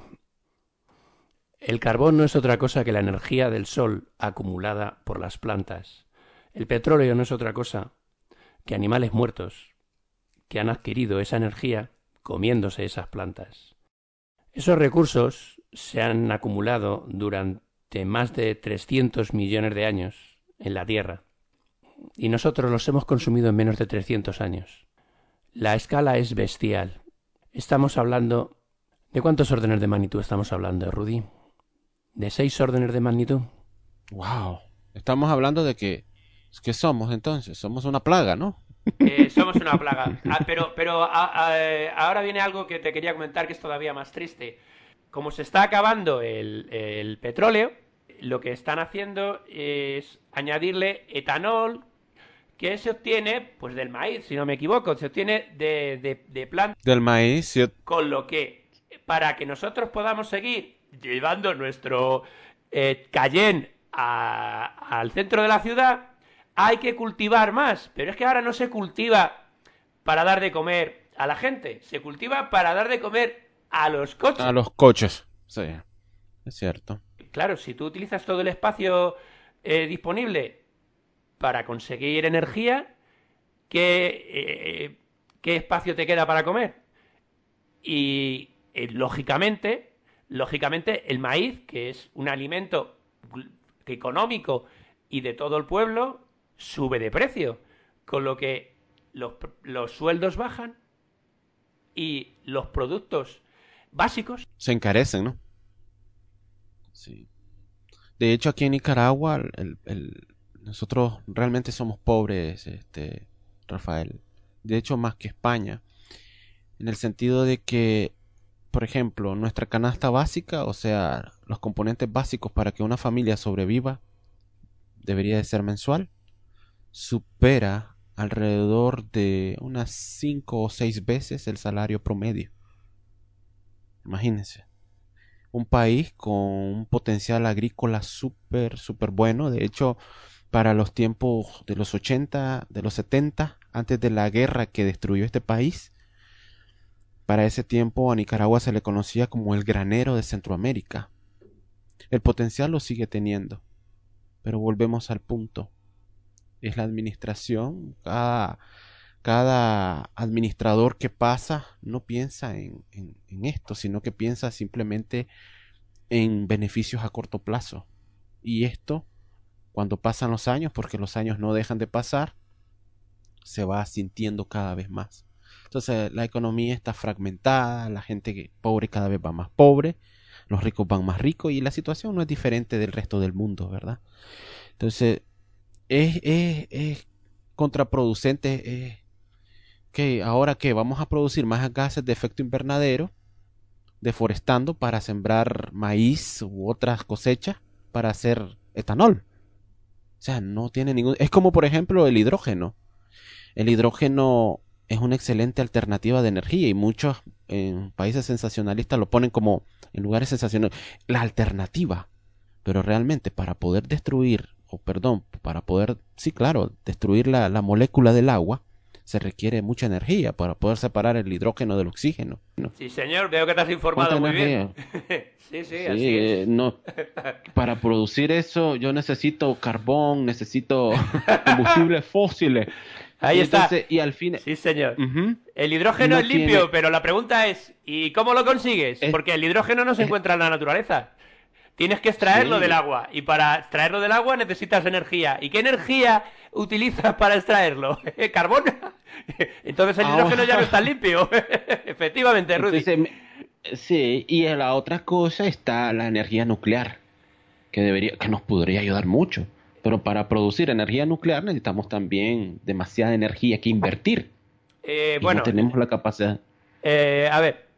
El carbón no es otra cosa que la energía del sol acumulada por las plantas. El petróleo no es otra cosa que animales muertos que han adquirido esa energía comiéndose esas plantas. Esos recursos se han acumulado durante más de trescientos millones de años en la Tierra y nosotros los hemos consumido en menos de trescientos años. La escala es bestial. Estamos hablando... ¿De cuántos órdenes de magnitud estamos hablando, Rudy? ¿De seis órdenes de magnitud? Wow. Estamos hablando de que... ¿Qué somos entonces? Somos una plaga, ¿no? Eh, somos una plaga. Ah, pero pero a, a, ahora viene algo que te quería comentar que es todavía más triste. Como se está acabando el, el petróleo, lo que están haciendo es añadirle etanol, que se obtiene pues del maíz, si no me equivoco, se obtiene de, de, de plantas. Del maíz, sí. Con lo que, para que nosotros podamos seguir llevando nuestro eh, Cayenne a, al centro de la ciudad, hay que cultivar más. Pero es que ahora no se cultiva para dar de comer a la gente, se cultiva para dar de comer a los coches. A los coches, sí, es cierto. Claro, si tú utilizas todo el espacio eh, disponible para conseguir energía, ¿qué, eh, ¿qué espacio te queda para comer? Y eh, lógicamente, lógicamente el maíz, que es un alimento económico y de todo el pueblo, sube de precio, con lo que los, los sueldos bajan y los productos básicos se encarecen, ¿no? Sí. De hecho, aquí en Nicaragua, el, el, nosotros realmente somos pobres, este, Rafael. De hecho, más que España. En el sentido de que, por ejemplo, nuestra canasta básica, o sea, los componentes básicos para que una familia sobreviva, debería de ser mensual, supera alrededor de unas cinco o seis veces el salario promedio. Imagínense. Un país con un potencial agrícola súper, súper bueno. De hecho, para los tiempos de los ochenta, de los setenta, antes de la guerra que destruyó este país. Para ese tiempo a Nicaragua se le conocía como el granero de Centroamérica. El potencial lo sigue teniendo, pero volvemos al punto. Es la administración. Cada, cada administrador que pasa no piensa en, en, en esto, sino que piensa simplemente en beneficios a corto plazo. Y esto, cuando pasan los años, porque los años no dejan de pasar, se va sintiendo cada vez más. Entonces la economía está fragmentada, la gente pobre cada vez va más pobre, los ricos van más ricos y la situación no es diferente del resto del mundo, ¿verdad? Entonces es, es, es contraproducente, es que ahora que vamos a producir más gases de efecto invernadero, deforestando para sembrar maíz u otras cosechas para hacer etanol. O sea, no tiene ningún... Es como por ejemplo el hidrógeno. El hidrógeno es una excelente alternativa de energía y muchos en países sensacionalistas lo ponen como en lugares sensacionales la alternativa, pero realmente para poder destruir, o perdón, para poder, sí claro, destruir la, la molécula del agua se requiere mucha energía para poder separar el hidrógeno del oxígeno. Sí, señor, veo que te has informado muy energía? bien. sí, sí, sí, así es. Eh, no, para producir eso yo necesito carbón, necesito combustibles fósiles. Ahí y está. Entonces, y al fin... Sí, señor. Uh-huh. El hidrógeno no es limpio, tiene... pero la pregunta es, ¿y cómo lo consigues? Es... Porque el hidrógeno no se es... encuentra en la naturaleza. Tienes que extraerlo sí. del agua. Y para extraerlo del agua necesitas energía. ¿Y qué energía utilizas para extraerlo? ¿Carbón? Entonces el hidrógeno oh. ya no está limpio. Efectivamente, Rudy. Entonces, sí, y en la otra cosa está la energía nuclear, que debería, que nos podría ayudar mucho. Pero para producir energía nuclear necesitamos también demasiada energía que invertir. Eh, y bueno, no tenemos la capacidad. Eh, a ver,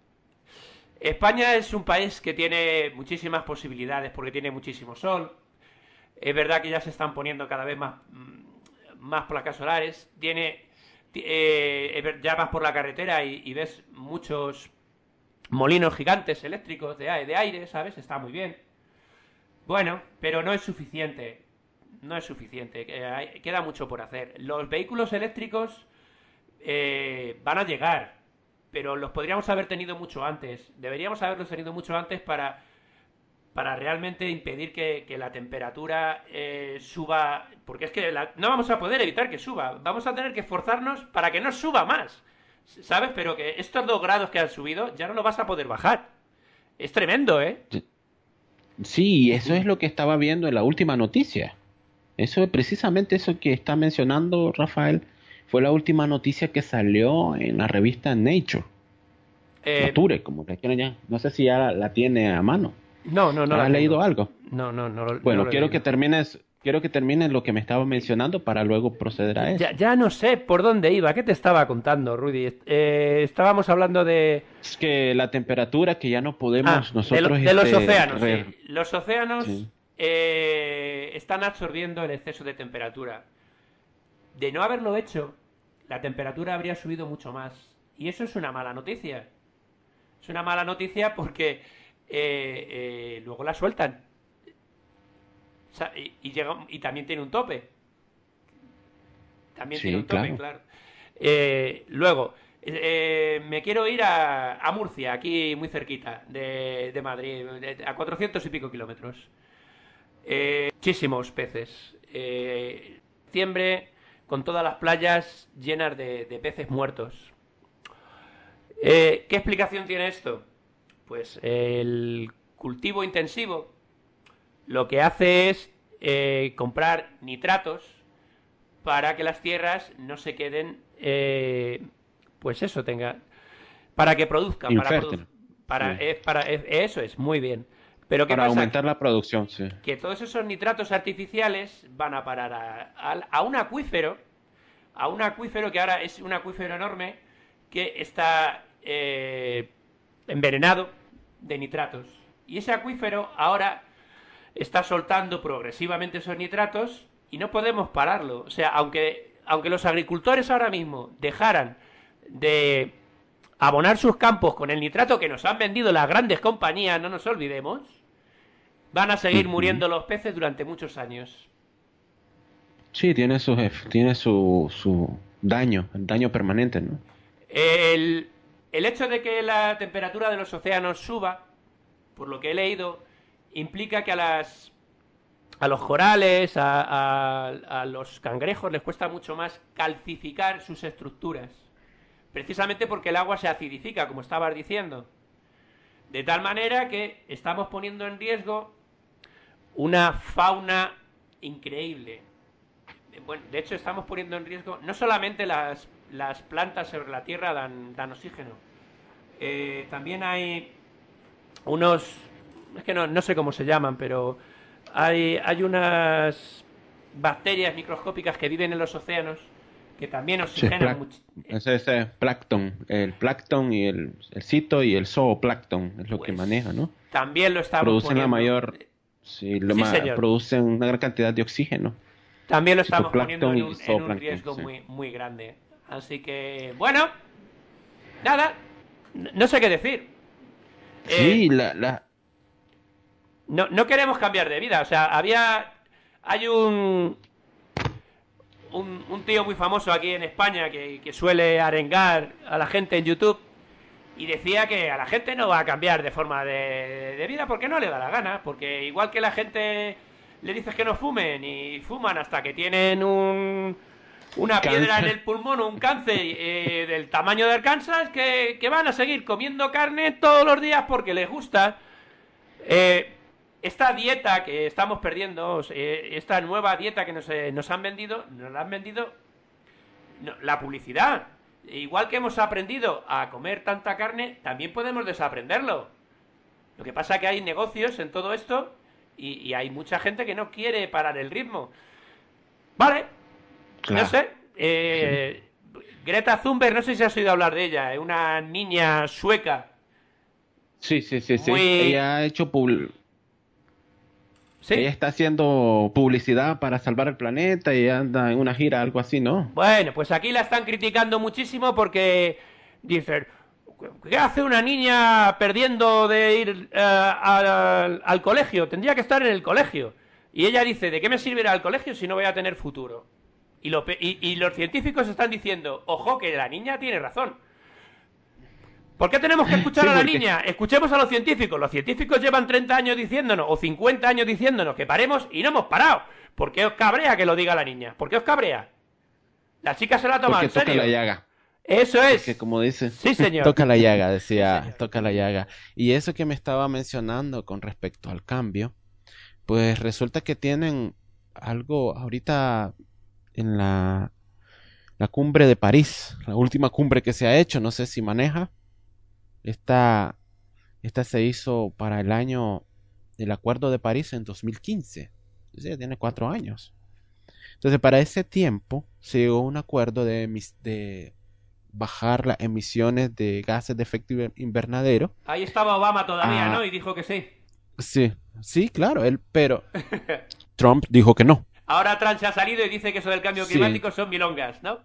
España es un país que tiene muchísimas posibilidades porque tiene muchísimo sol. Es verdad que ya se están poniendo cada vez más, más placas solares. Tiene, eh, ya vas por la carretera y, y ves muchos molinos gigantes eléctricos de, de aire, ¿sabes? Está muy bien. Bueno, pero no es suficiente. No es suficiente. Queda mucho por hacer. Los vehículos eléctricos eh, van a llegar, pero los podríamos haber tenido mucho antes. Deberíamos haberlos tenido mucho antes para, para realmente impedir que, que la temperatura eh, suba, porque es que la, no vamos a poder evitar que suba. Vamos a tener que esforzarnos para que no suba más, ¿sabes? Pero que estos dos grados que han subido ya no lo vas a poder bajar. Es tremendo, ¿eh? Sí, eso es lo que estaba viendo en la última noticia. Eso es precisamente eso que está mencionando Rafael. Fue la última noticia que salió en la revista Nature. Eh, Nature, como le quieran ya. No sé si ya la, la tiene a mano. No, no, no. ¿Has leído algo? No, no, no. no bueno, no quiero que termines, quiero que termines lo que me estaba mencionando para luego proceder a eso. Ya, ya no sé por dónde iba. ¿Qué te estaba contando, Rudy? Eh, estábamos hablando de... Es que la temperatura que ya no podemos ah, nosotros... De, lo, de los este, océanos, re... sí. Los océanos sí. eh, están absorbiendo el exceso de temperatura. De no haberlo hecho, la temperatura habría subido mucho más. Y eso es una mala noticia. Es una mala noticia porque eh, eh, luego la sueltan. Y, y, llega, y también tiene un tope. También sí, tiene un tope, claro. claro. Eh, luego, eh, me quiero ir a, a Murcia, aquí muy cerquita de, de Madrid, de, a cuatrocientos y pico kilómetros. Eh, muchísimos peces. Eh, diciembre, con todas las playas llenas de, de peces muertos. Eh, ¿Qué explicación tiene esto? Pues el cultivo intensivo lo que hace es eh, comprar nitratos para que las tierras no se queden, eh, pues eso, tenga, para que produzcan, para, produ para, sí. es, para es, eso es, muy bien. Pero ¿qué para pasa? aumentar la producción, sí. Que todos esos nitratos artificiales van a parar a, a, a un acuífero, a un acuífero que ahora es un acuífero enorme que está eh, envenenado de nitratos. Y ese acuífero ahora está soltando progresivamente esos nitratos y no podemos pararlo. O sea, aunque, aunque los agricultores ahora mismo dejaran de abonar sus campos con el nitrato que nos han vendido las grandes compañías, no nos olvidemos, van a seguir uh-huh. muriendo los peces durante muchos años. Sí, tiene su, ef- tiene su, su daño, el daño permanente, ¿no? El, el hecho de que la temperatura de los océanos suba, por lo que he leído, implica que a las a los corales, a, a, a los cangrejos les cuesta mucho más calcificar sus estructuras. Precisamente porque el agua se acidifica, como estabas diciendo. De tal manera que estamos poniendo en riesgo una fauna increíble. Bueno, de hecho, estamos poniendo en riesgo no solamente las, las plantas sobre la Tierra dan, dan oxígeno. Eh, también hay unos... Es que no, no sé cómo se llaman, pero hay, hay unas bacterias microscópicas que viven en los océanos que también Sí, es oxigenan plac- mucho. ese es eh, plancton, el plancton y el, el cito y el zooplancton es lo que maneja, Pues ¿no? también lo estamos Producen la poniendo. mayor, sí, lo Sí, ma- señor. producen una gran cantidad de oxígeno. También lo estamos poniendo Fitoplancton en y un, en un zooplancton, riesgo sí. muy, muy grande. Así que, bueno, nada, no sé qué decir. Eh, Sí, la, la, no, no queremos cambiar de vida. O sea, había. Hay un. Un, un tío muy famoso aquí en España que, que suele arengar a la gente en YouTube y decía que a la gente no va a cambiar de forma de, de vida porque no le da la gana. Porque igual que la gente le dices que no fumen y fuman hasta que tienen un, una piedra en cáncer. el pulmón o un cáncer eh, del tamaño de Arkansas, que, que van a seguir comiendo carne todos los días porque les gusta. Eh, esta dieta que estamos perdiendo, eh, esta nueva dieta que nos, eh, nos han vendido, nos la han vendido no, la publicidad. Igual que hemos aprendido a comer tanta carne, también podemos desaprenderlo. Lo que pasa es que hay negocios en todo esto y, y hay mucha gente que no quiere parar el ritmo. Vale, no Claro, sé. sí. Eh, Greta Thunberg, no sé si has oído hablar de ella, eh, una niña sueca Sí, sí, sí, sí. muy... Ella ha hecho pub- ella ¿Sí? está haciendo publicidad para salvar el planeta y anda en una gira, algo así, ¿no? Bueno, pues aquí la están criticando muchísimo porque dicen, ¿qué hace una niña perdiendo de ir eh, al, al colegio? Tendría que estar en el colegio. Y ella dice, ¿de qué me sirve ir al colegio si no voy a tener futuro? Y, lo pe- y- y los científicos están diciendo, ojo, que la niña tiene razón. ¿Por qué tenemos que escuchar Sí, a la porque niña? Escuchemos a los científicos. Los científicos llevan treinta años diciéndonos, o cincuenta años diciéndonos que paremos y no hemos parado. ¿Por qué os cabrea que lo diga la niña? ¿Por qué os cabrea? La chica se la ha tomado porque en toca la serio. llaga. Eso Porque es. como dice, Sí, señor. toca la llaga, Sí, decía, señor. toca la llaga. Y eso que me estaba mencionando con respecto al cambio, pues resulta que tienen algo ahorita en la, la cumbre de París, la última cumbre que se ha hecho, no sé si maneja. Esta, esta se hizo para el año del Acuerdo de París en dos mil quince. O sea, tiene cuatro años. Entonces, para ese tiempo se llegó a un acuerdo de, emis- de bajar las emisiones de gases de efecto inver- invernadero. Ahí estaba Obama todavía, ¿no? A, Y dijo que sí. sí, sí, claro, él, pero Trump dijo que no. Ahora Trump se ha salido y dice que eso del cambio Sí, climático son milongas, ¿no?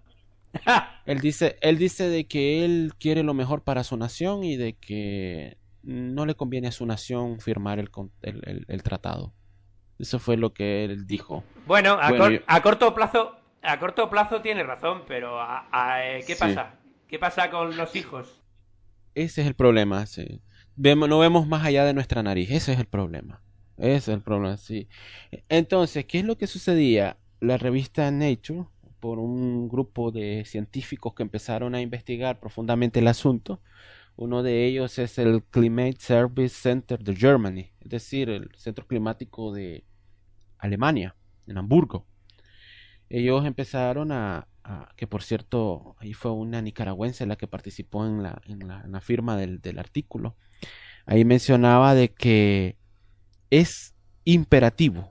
él dice, él dice de que él quiere lo mejor para su nación y de que no le conviene a su nación firmar el, con- el, el- el tratado. Eso fue lo que él dijo. Bueno, a, Bueno, yo- cor- a corto plazo, a corto plazo tiene razón, pero a- a- eh, ¿qué sí, pasa? ¿Qué pasa con los hijos? ese es el problema, sí. Vemos, no vemos más allá de nuestra nariz, ese es el problema. Ese es el problema, sí. Entonces, ¿qué es lo que sucedía? La revista Nature, por un grupo de científicos que empezaron a investigar profundamente el asunto, uno de ellos es el Climate Service Center de Germany, es decir, el Centro Climático de Alemania, en Hamburgo. Ellos empezaron a, a- que por cierto, ahí fue una nicaragüense la que participó en la, en la, en la firma del, del artículo. Ahí mencionaba de que es imperativo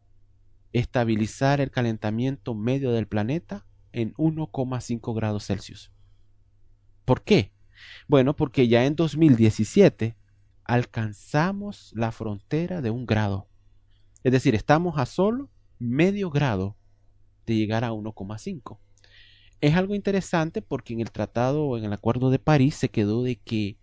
estabilizar el calentamiento medio del planeta en uno coma cinco grados Celsius. ¿Por qué? Bueno, porque ya en dos mil diecisiete alcanzamos la frontera de un grado. Es decir, estamos a solo medio grado de llegar a uno coma cinco. Es algo interesante porque en el tratado o en el Acuerdo de París se quedó de que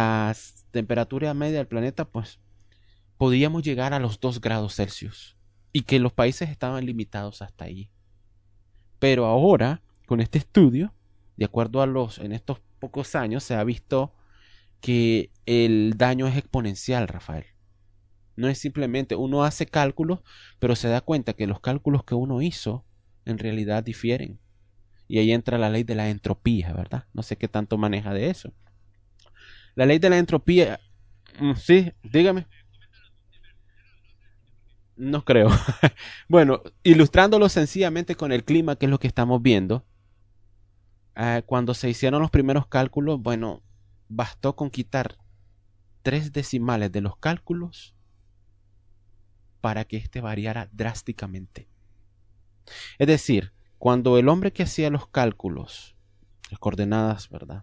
las temperaturas media del planeta, pues, podíamos llegar a los dos grados Celsius. y que los países estaban limitados hasta allí. Pero ahora, con este estudio, de acuerdo a los, en estos pocos años, se ha visto que el daño es exponencial, Rafael. No es simplemente, uno hace cálculos, pero se da cuenta que los cálculos que uno hizo en realidad difieren. Y ahí entra la ley de la entropía, ¿verdad? No sé qué tanto maneja de eso. La ley de la entropía, mm, sí, dígame. No creo. Bueno, ilustrándolo sencillamente con el clima, que es lo que estamos viendo, eh, cuando se hicieron los primeros cálculos, bueno, bastó con quitar tres decimales de los cálculos para que éste variara drásticamente. Es decir, cuando el hombre que hacía los cálculos, las coordenadas, ¿verdad?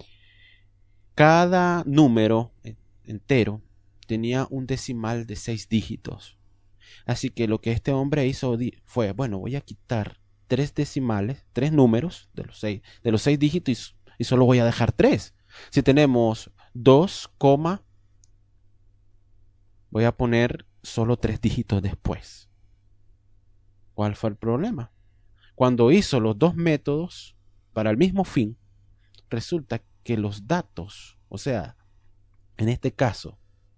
Cada número entero tenía un decimal de seis dígitos. Así que lo que este hombre hizo fue, bueno, voy a quitar tres decimales, tres números de los seis, de los seis dígitos y, y solo voy a dejar tres. Si tenemos dos, voy a poner solo tres dígitos después. ¿Cuál fue el problema? Cuando hizo los dos métodos para el mismo fin, resulta que los datos, o sea, en este caso,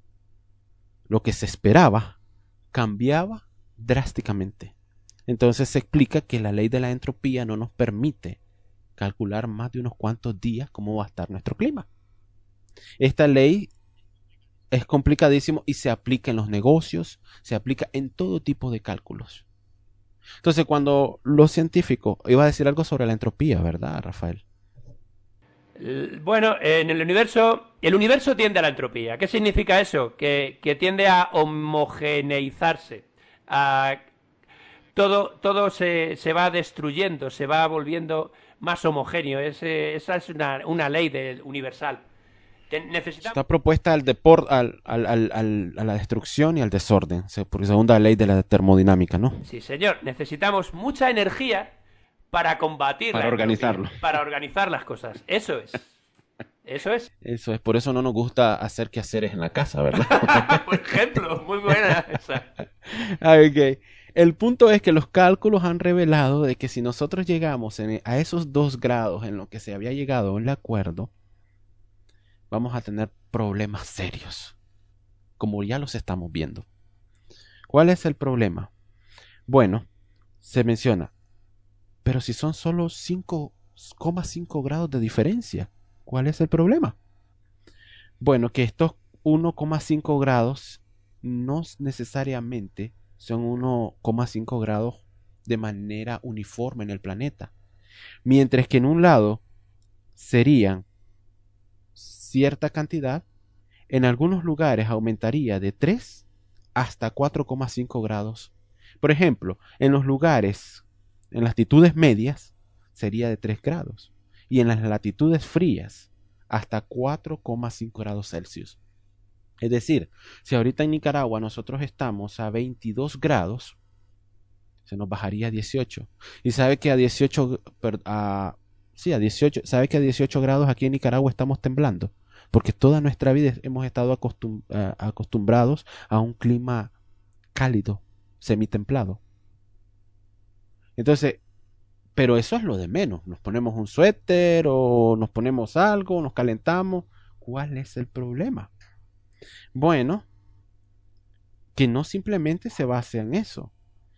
lo que se esperaba, cambiaba drásticamente. Entonces se explica que la ley de la entropía no nos permite calcular más de unos cuantos días cómo va a estar nuestro clima. Esta ley es complicadísimo y se aplica en los negocios, se aplica en todo tipo de cálculos. Entonces, cuando los científicos, iba a decir algo sobre la entropía, ¿verdad, Rafael? Bueno, en el universo, el universo tiende a la entropía. ¿Qué significa eso? Que, que tiende a homogeneizarse. A, todo todo se, se va destruyendo, se va volviendo más homogéneo. Es, esa es una, una ley de, universal. Necesitamos... Está propuesta al depor, al, al, al, al, a la destrucción y al desorden, por segunda ley de la termodinámica, ¿no? Sí, señor. Necesitamos mucha energía para combatir para organizarlo, para organizar las cosas. Eso es. Eso es. Eso es. Por eso no nos gusta hacer quehaceres en la casa, ¿verdad? Por ejemplo, muy buena esa. Okay. El punto es que los cálculos han revelado de que si nosotros llegamos en, a esos dos grados en los que se había llegado el acuerdo, vamos a tener problemas serios, como ya los estamos viendo. ¿Cuál es el problema? Bueno, se menciona, pero si son solo cinco coma cinco grados de diferencia, ¿cuál es el problema? Bueno, que estos uno coma cinco grados no necesariamente son uno coma cinco grados de manera uniforme en el planeta. Mientras que en un lado serían cierta cantidad, en algunos lugares aumentaría de tres hasta cuatro coma cinco grados. Por ejemplo, en los lugares, en las latitudes medias, sería de tres grados. Y en las latitudes frías, hasta cuatro coma cinco grados Celsius. Es decir, si ahorita en Nicaragua nosotros estamos a veintidós grados, se nos bajaría a dieciocho. Y sabe que a dieciocho, a, sí, a dieciocho, sabe que a dieciocho grados aquí en Nicaragua estamos temblando. Porque toda nuestra vida hemos estado acostum, uh, acostumbrados a un clima cálido, semitemplado. Entonces, pero eso es lo de menos. Nos ponemos un suéter o nos ponemos algo, nos calentamos. ¿Cuál es el problema? Bueno, que no simplemente se base en eso.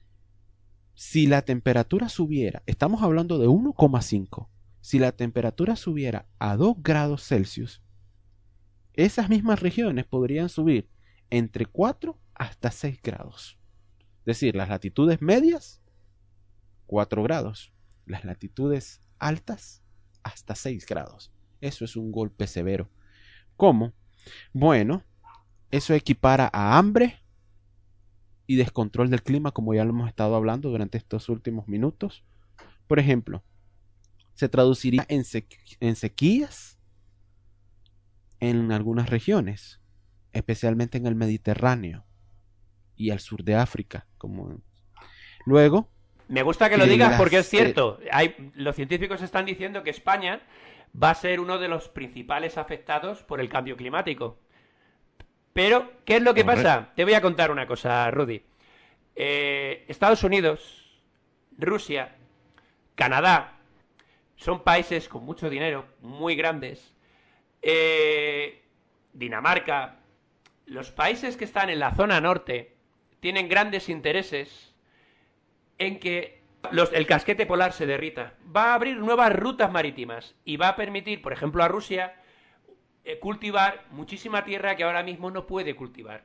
Si la temperatura subiera, estamos hablando de uno coma cinco, si la temperatura subiera a dos grados Celsius, esas mismas regiones podrían subir entre cuatro hasta seis grados. Es decir, las latitudes medias, cuatro grados. Las latitudes altas, hasta seis grados. Eso es un golpe severo. ¿Cómo? Bueno, eso equipara a hambre y descontrol del clima, como ya lo hemos estado hablando durante estos últimos minutos. Por ejemplo, se traduciría en, sequ- en sequías en algunas regiones, especialmente en el Mediterráneo y al sur de África. Como... Luego, me gusta que lo digas porque es cierto. Hay, los científicos están diciendo que España va a ser uno de los principales afectados por el cambio climático. Pero, ¿qué es lo que pasa? Te voy a contar una cosa, Rudy. Eh, Estados Unidos, Rusia, Canadá, son países con mucho dinero, muy grandes. Eh, Dinamarca, los países que están en la zona norte tienen grandes intereses en que los, el casquete polar se derrita. Va a abrir nuevas rutas marítimas y va a permitir, por ejemplo, a Rusia eh, cultivar muchísima tierra que ahora mismo no puede cultivar.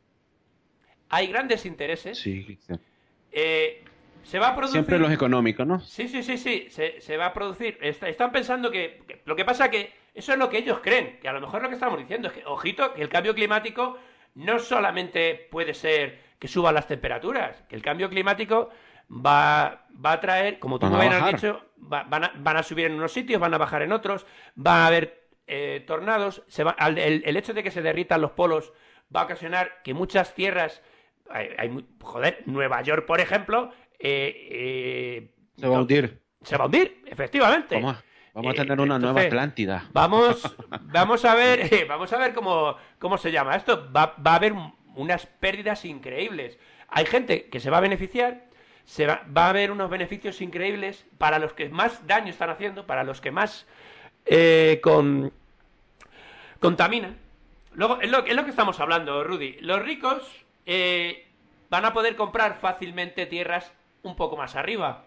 Hay grandes intereses. Sí, sí. Eh, se va a producir... Siempre los económicos, ¿no? Sí, sí, sí, sí, se, se va a producir. Est- están pensando que, que... Lo que pasa que eso es lo que ellos creen, que a lo mejor lo que estamos diciendo es que, ojito, que el cambio climático no solamente puede ser que suban las temperaturas, que el cambio climático va, va a traer, como tú Van a muy bien has bajar. dicho, va- van, a, van a subir en unos sitios, van a bajar en otros, va a haber eh, tornados, se va, al- el, el hecho de que se derritan los polos va a ocasionar que muchas tierras, hay, hay mu- joder, Nueva York, por ejemplo, eh, eh, Se va a no- hundir. se va a hundir, efectivamente. Vamos a, vamos a Eh, tener una nueva entonces, Atlántida. Vamos, vamos a ver, eh, vamos a ver cómo, cómo se llama esto. Va, va a haber unas pérdidas increíbles. Hay gente que se va a beneficiar, se va, va a haber unos beneficios increíbles para los que más daño están haciendo, para los que más eh, con, contaminan. Luego, es lo, es lo que estamos hablando, Rudy. Los ricos eh, van a poder comprar fácilmente tierras un poco más arriba.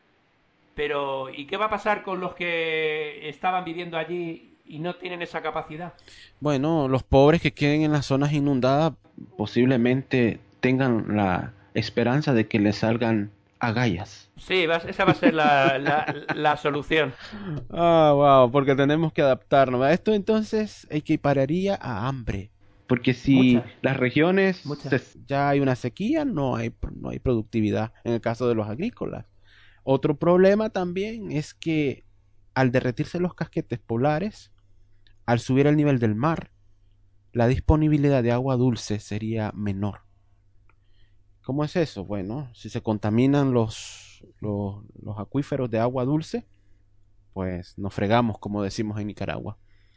Pero, ¿y qué va a pasar con los que estaban viviendo allí y no tienen esa capacidad? Bueno, los pobres que queden en las zonas inundadas posiblemente tengan la esperanza de que les salgan agallas. Sí, va- esa va a ser la, la- la solución. Ah, wow, porque tenemos que adaptarnos a esto, entonces equipararía a hambre. Porque si Muchas. las regiones Muchas. se- ya hay una sequía, no hay, pro- no hay productividad en el caso de los agrícolas. Otro problema también es que al derretirse los casquetes polares, al subir el nivel del mar, la disponibilidad de agua dulce sería menor. ¿Cómo es eso? Bueno, si se contaminan los, los, los acuíferos de agua dulce, pues nos fregamos, como decimos en Nicaragua.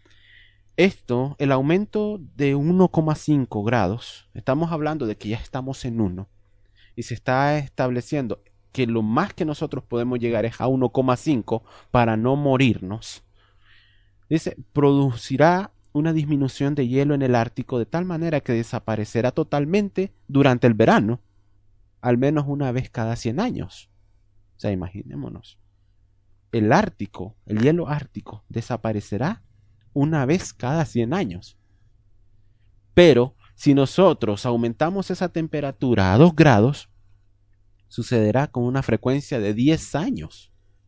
Esto, el aumento de uno coma cinco grados, estamos hablando de que ya estamos en uno, y se está estableciendo que lo más que nosotros podemos llegar es a uno coma cinco para no morirnos. Dice, producirá una disminución de hielo en el Ártico de tal manera que desaparecerá totalmente durante el verano, al menos una vez cada cien años. O sea, imaginémonos. El Ártico, el hielo ártico, desaparecerá una vez cada cien años. Pero si nosotros aumentamos esa temperatura a dos grados, sucederá con una frecuencia de diez años.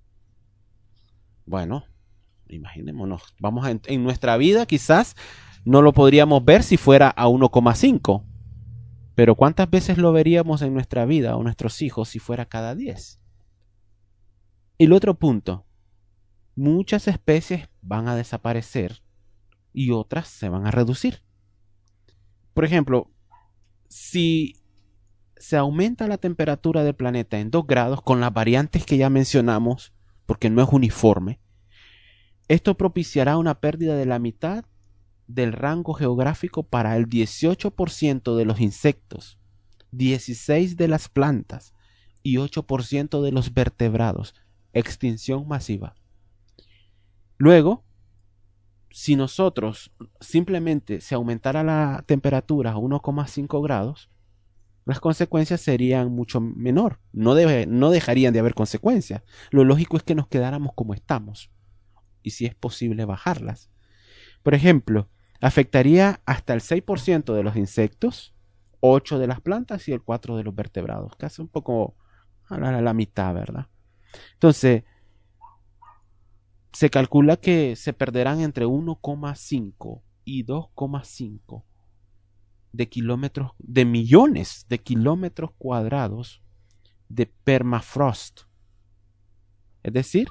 Bueno, imaginémonos, vamos a, en nuestra vida quizás no lo podríamos ver si fuera a uno coma cinco, pero ¿cuántas veces lo veríamos en nuestra vida o nuestros hijos si fuera cada diez? Y el otro punto, muchas especies van a desaparecer y otras se van a reducir. Por ejemplo, si se aumenta la temperatura del planeta en dos grados con las variantes que ya mencionamos, porque no es uniforme, esto propiciará una pérdida de la mitad del rango geográfico para el dieciocho por ciento de los insectos, dieciséis por ciento de las plantas y ocho por ciento de los vertebrados. Extinción masiva. Luego, si nosotros simplemente se aumentara la temperatura a uno coma cinco grados, las consecuencias serían mucho menor. No, debe, no dejarían de haber consecuencias. Lo lógico es que nos quedáramos como estamos. Y si es posible bajarlas. Por ejemplo, afectaría hasta el seis por ciento de los insectos, ocho por ciento de las plantas y el cuatro por ciento de los vertebrados. Casi un poco a la, a la mitad, ¿verdad? Entonces, se calcula que se perderán entre uno coma cinco y dos coma cinco de kilómetros, de millones de kilómetros cuadrados de permafrost. Es decir,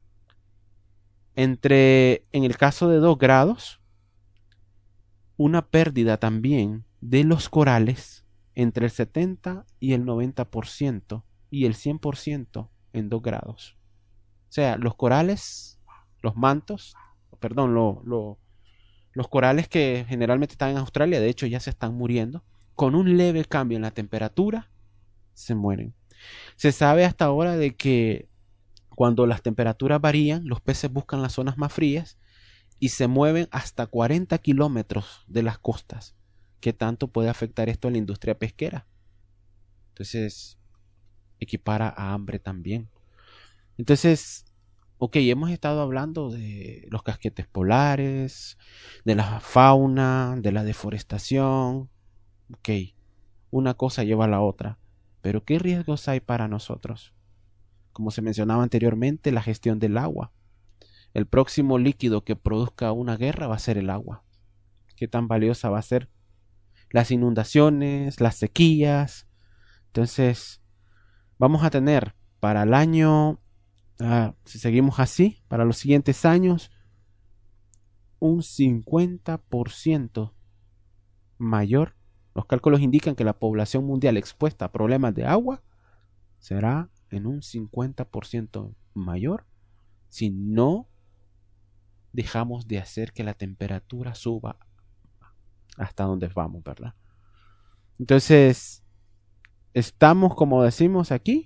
entre, en el caso de dos grados, una pérdida también de los corales entre el setenta y el noventa por ciento y el cien por ciento en dos grados. O sea, los corales, los mantos, perdón, lo, lo, los corales que generalmente están en Australia, de hecho ya se están muriendo, con un leve cambio en la temperatura, se mueren. Se sabe hasta ahora de que cuando las temperaturas varían, los peces buscan las zonas más frías y se mueven hasta cuarenta kilómetros de las costas. ¿Qué tanto puede afectar esto a la industria pesquera? Entonces, equipara a hambre también. Entonces, ok, hemos estado hablando de los casquetes polares, de la fauna, de la deforestación. Ok, una cosa lleva a la otra. Pero ¿qué riesgos hay para nosotros? Como se mencionaba anteriormente, la gestión del agua. El próximo líquido que produzca una guerra va a ser el agua. ¿Qué tan valiosa va a ser? Las inundaciones, las sequías. Entonces, vamos a tener para el año, uh, si seguimos así, para los siguientes años, un cincuenta por ciento mayor. Los cálculos indican que la población mundial expuesta a problemas de agua será en un cincuenta por ciento mayor si no dejamos de hacer que la temperatura suba hasta donde vamos, ¿verdad? Entonces, estamos, como decimos aquí,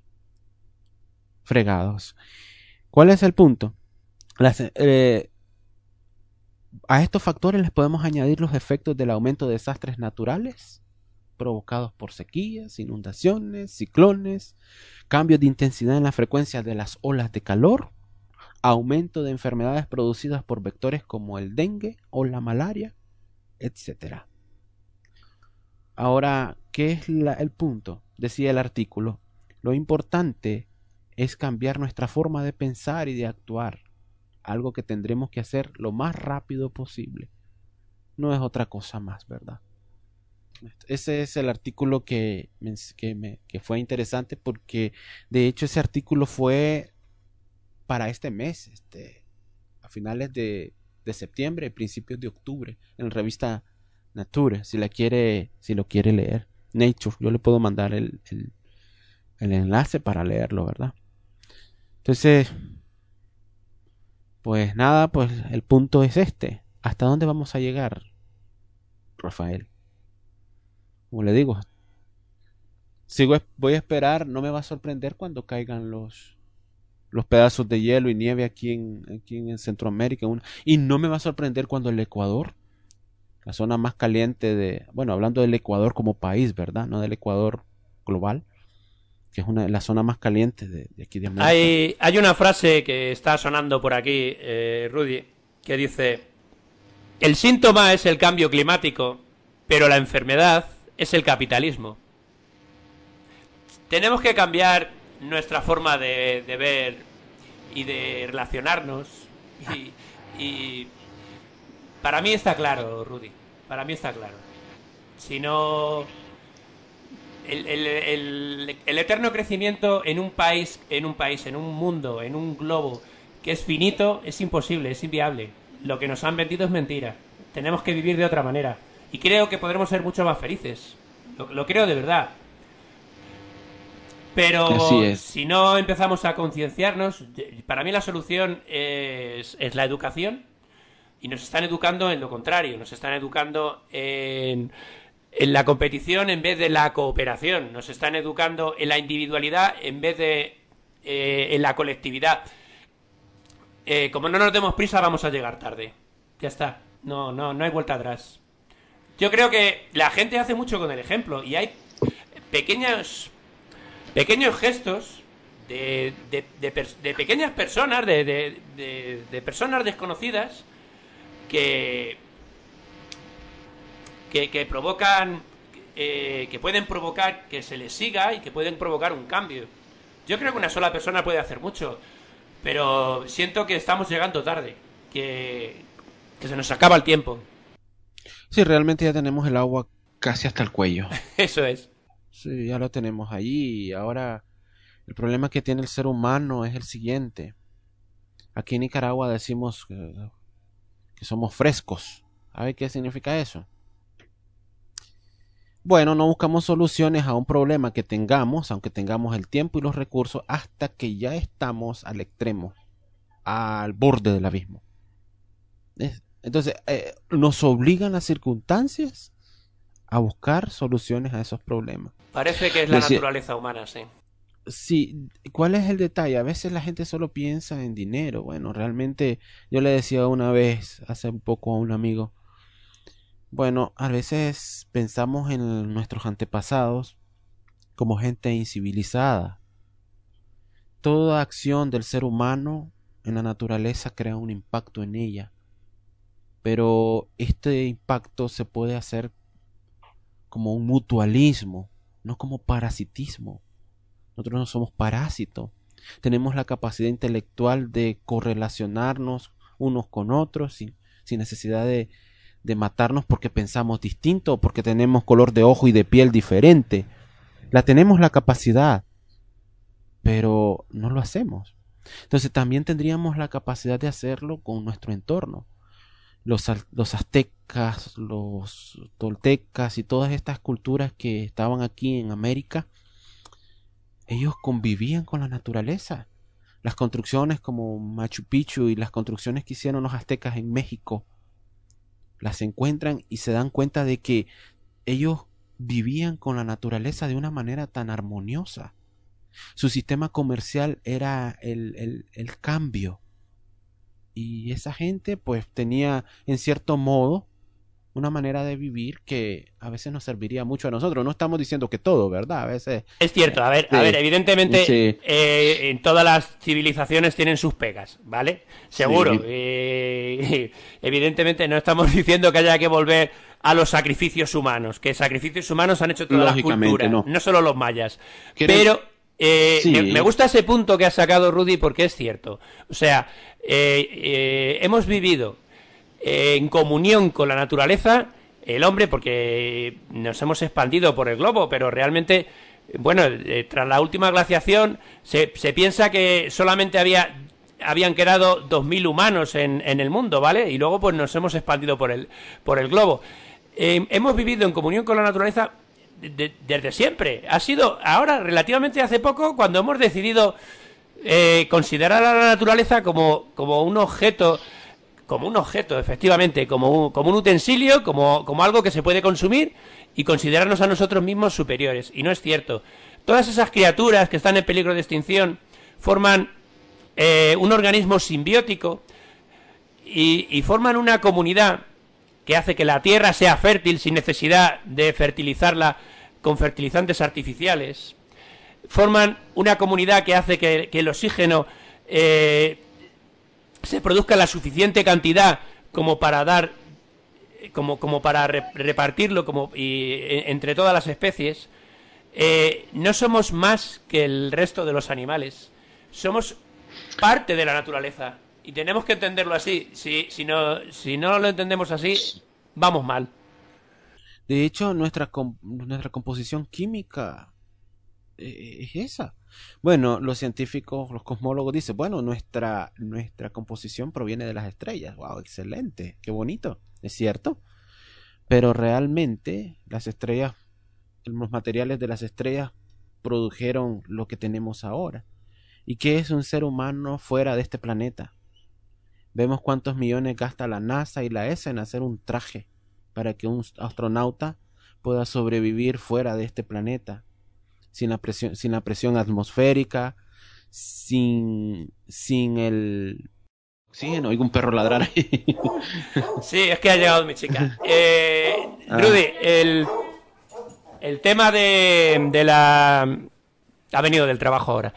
fregados. ¿Cuál es el punto? Las, eh, a estos factores les podemos añadir los efectos del aumento de desastres naturales provocados por sequías, inundaciones, ciclones, cambios de intensidad en la frecuencia de las olas de calor, aumento de enfermedades producidas por vectores como el dengue o la malaria, etcétera. Ahora, ¿qué es la, el punto? Decía el artículo, lo importante es cambiar nuestra forma de pensar y de actuar, algo que tendremos que hacer lo más rápido posible. No es otra cosa más, ¿verdad? Ese es el artículo que, me, que, me, que fue interesante porque de hecho ese artículo fue para este mes, este, a finales de, de septiembre, principios de octubre, en la revista Nature, si la quiere, si lo quiere leer. Nature, yo le puedo mandar el, el, el enlace para leerlo, ¿verdad? Entonces, pues nada, pues el punto es este. ¿Hasta dónde vamos a llegar, Rafael? Como le digo, sigo, voy a esperar, no me va a sorprender cuando caigan los, los pedazos de hielo y nieve aquí en, aquí en Centroamérica. Y no me va a sorprender cuando el Ecuador, la zona más caliente de, bueno, hablando del Ecuador como país, ¿verdad? No del Ecuador global, que es una, la zona más caliente de, de aquí de América. Hay, hay una frase que está sonando por aquí, eh, Rudy, que dice: el síntoma es el cambio climático, pero la enfermedad es el capitalismo. Tenemos que cambiar nuestra forma de, de ver y de relacionarnos y, y para mí está claro, Rudy, para mí está claro. Si no, el, el, el, el eterno crecimiento en un país, en un país, en un mundo, en un globo que es finito, es imposible, es inviable. Lo que nos han vendido es mentira. Tenemos que vivir de otra manera. Y creo que podremos ser mucho más felices. Lo, lo creo de verdad. Pero si no empezamos a concienciarnos, para mí la solución es, es la educación. Y nos están educando en lo contrario. Nos están educando en, en la competición en vez de la cooperación. Nos están educando en la individualidad en vez de eh, en la colectividad. Eh, como no nos demos prisa, vamos a llegar tarde. Ya está. No, no, no hay vuelta atrás. Yo creo que la gente hace mucho con el ejemplo y hay pequeños pequeños gestos de, de, de, de pequeñas personas, de, de, de, de personas desconocidas que que, que provocan eh, que pueden provocar que se les siga y que pueden provocar un cambio. Yo creo que una sola persona puede hacer mucho, pero siento que estamos llegando tarde, que, que se nos acaba el tiempo. Sí, realmente ya tenemos el agua casi hasta el cuello. Eso es. Sí, ya lo tenemos allí y ahora el problema que tiene el ser humano es el siguiente. Aquí en Nicaragua decimos que, que somos frescos. ¿Sabe qué significa eso? Bueno, no buscamos soluciones a un problema que tengamos, aunque tengamos el tiempo y los recursos, hasta que ya estamos al extremo, al borde del abismo. Entonces, eh, nos obligan las circunstancias a buscar soluciones a esos problemas. Parece que es la Decía, naturaleza humana, sí. sí, ¿cuál es el detalle? A veces la gente solo piensa en dinero. Bueno, realmente yo le decía una vez, hace un poco a un amigo, bueno, a veces pensamos en nuestros antepasados como gente incivilizada. Toda acción del ser humano en la naturaleza crea un impacto en ella, pero este impacto se puede hacer como un mutualismo, no como parasitismo. Nosotros no somos parásitos. Tenemos la capacidad intelectual de correlacionarnos unos con otros sin, sin necesidad de, de matarnos porque pensamos distinto o porque tenemos color de ojo y de piel diferente. La tenemos la capacidad, pero no lo hacemos. Entonces también tendríamos la capacidad de hacerlo con nuestro entorno. Los, los aztecas, los toltecas y todas estas culturas que estaban aquí en América, ellos convivían con la naturaleza. Las construcciones como Machu Picchu y las construcciones que hicieron los aztecas en México, las encuentran y se dan cuenta de que ellos vivían con la naturaleza de una manera tan armoniosa. Su sistema comercial era el, el, el cambio. Y esa gente pues tenía en cierto modo una manera de vivir que a veces nos serviría mucho a nosotros. No estamos diciendo que todo, ¿verdad? A veces... Es cierto, a ver, Sí, a ver, evidentemente sí, eh, en todas las civilizaciones tienen sus pegas, ¿vale? Seguro. sí, Eh, evidentemente no estamos diciendo que haya que volver a los sacrificios humanos, que sacrificios humanos han hecho todas las lógicamente culturas, no. no solo los mayas. ¿Quieren? Pero eh, me, me Sí, gusta ese punto que has sacado, Rudy, porque es cierto. O sea, eh, eh, hemos vivido eh, en comunión con la naturaleza, el hombre, porque nos hemos expandido por el globo, pero realmente, bueno, eh, tras la última glaciación se, se piensa que solamente había habían quedado dos mil humanos en, en el mundo, ¿vale? Y luego pues nos hemos expandido por el, por el globo. Eh, hemos vivido en comunión con la naturaleza de, de, desde siempre. Ha sido ahora, relativamente hace poco, cuando hemos decidido eh, considerar a la naturaleza como, como un objeto, como un objeto, efectivamente, como un, como un utensilio, como, como algo que se puede consumir y considerarnos a nosotros mismos superiores. Y no es cierto. Todas esas criaturas que están en peligro de extinción forman eh, un organismo simbiótico y, y forman una comunidad que hace que la tierra sea fértil sin necesidad de fertilizarla con fertilizantes artificiales. Forman una comunidad que hace que, que el oxígeno eh, se produzca la suficiente cantidad como para dar, como, como para re, repartirlo como, y, entre todas las especies. Eh, no somos más que el resto de los animales. Somos parte de la naturaleza. Y tenemos que entenderlo así. Si, si, no, si no lo entendemos así, vamos mal. de hecho, nuestra, com- nuestra composición química eh, es esa. Bueno, los científicos, los cosmólogos dicen, bueno, nuestra, nuestra composición proviene de las estrellas. Wow, excelente, qué bonito, es cierto. Pero realmente las estrellas, los materiales de las estrellas produjeron lo que tenemos ahora. ¿Y qué es un ser humano fuera de este planeta? Vemos cuántos millones gasta la NASA y la E S A en hacer un traje para que un astronauta pueda sobrevivir fuera de este planeta, sin la presión, sin la presión atmosférica, sin, sin el oxígeno. Oigo un perro ladrar ahí. Sí, es que ha llegado mi chica. Eh, Ah, Rudy, el, el tema de, de la... Ha venido del trabajo ahora.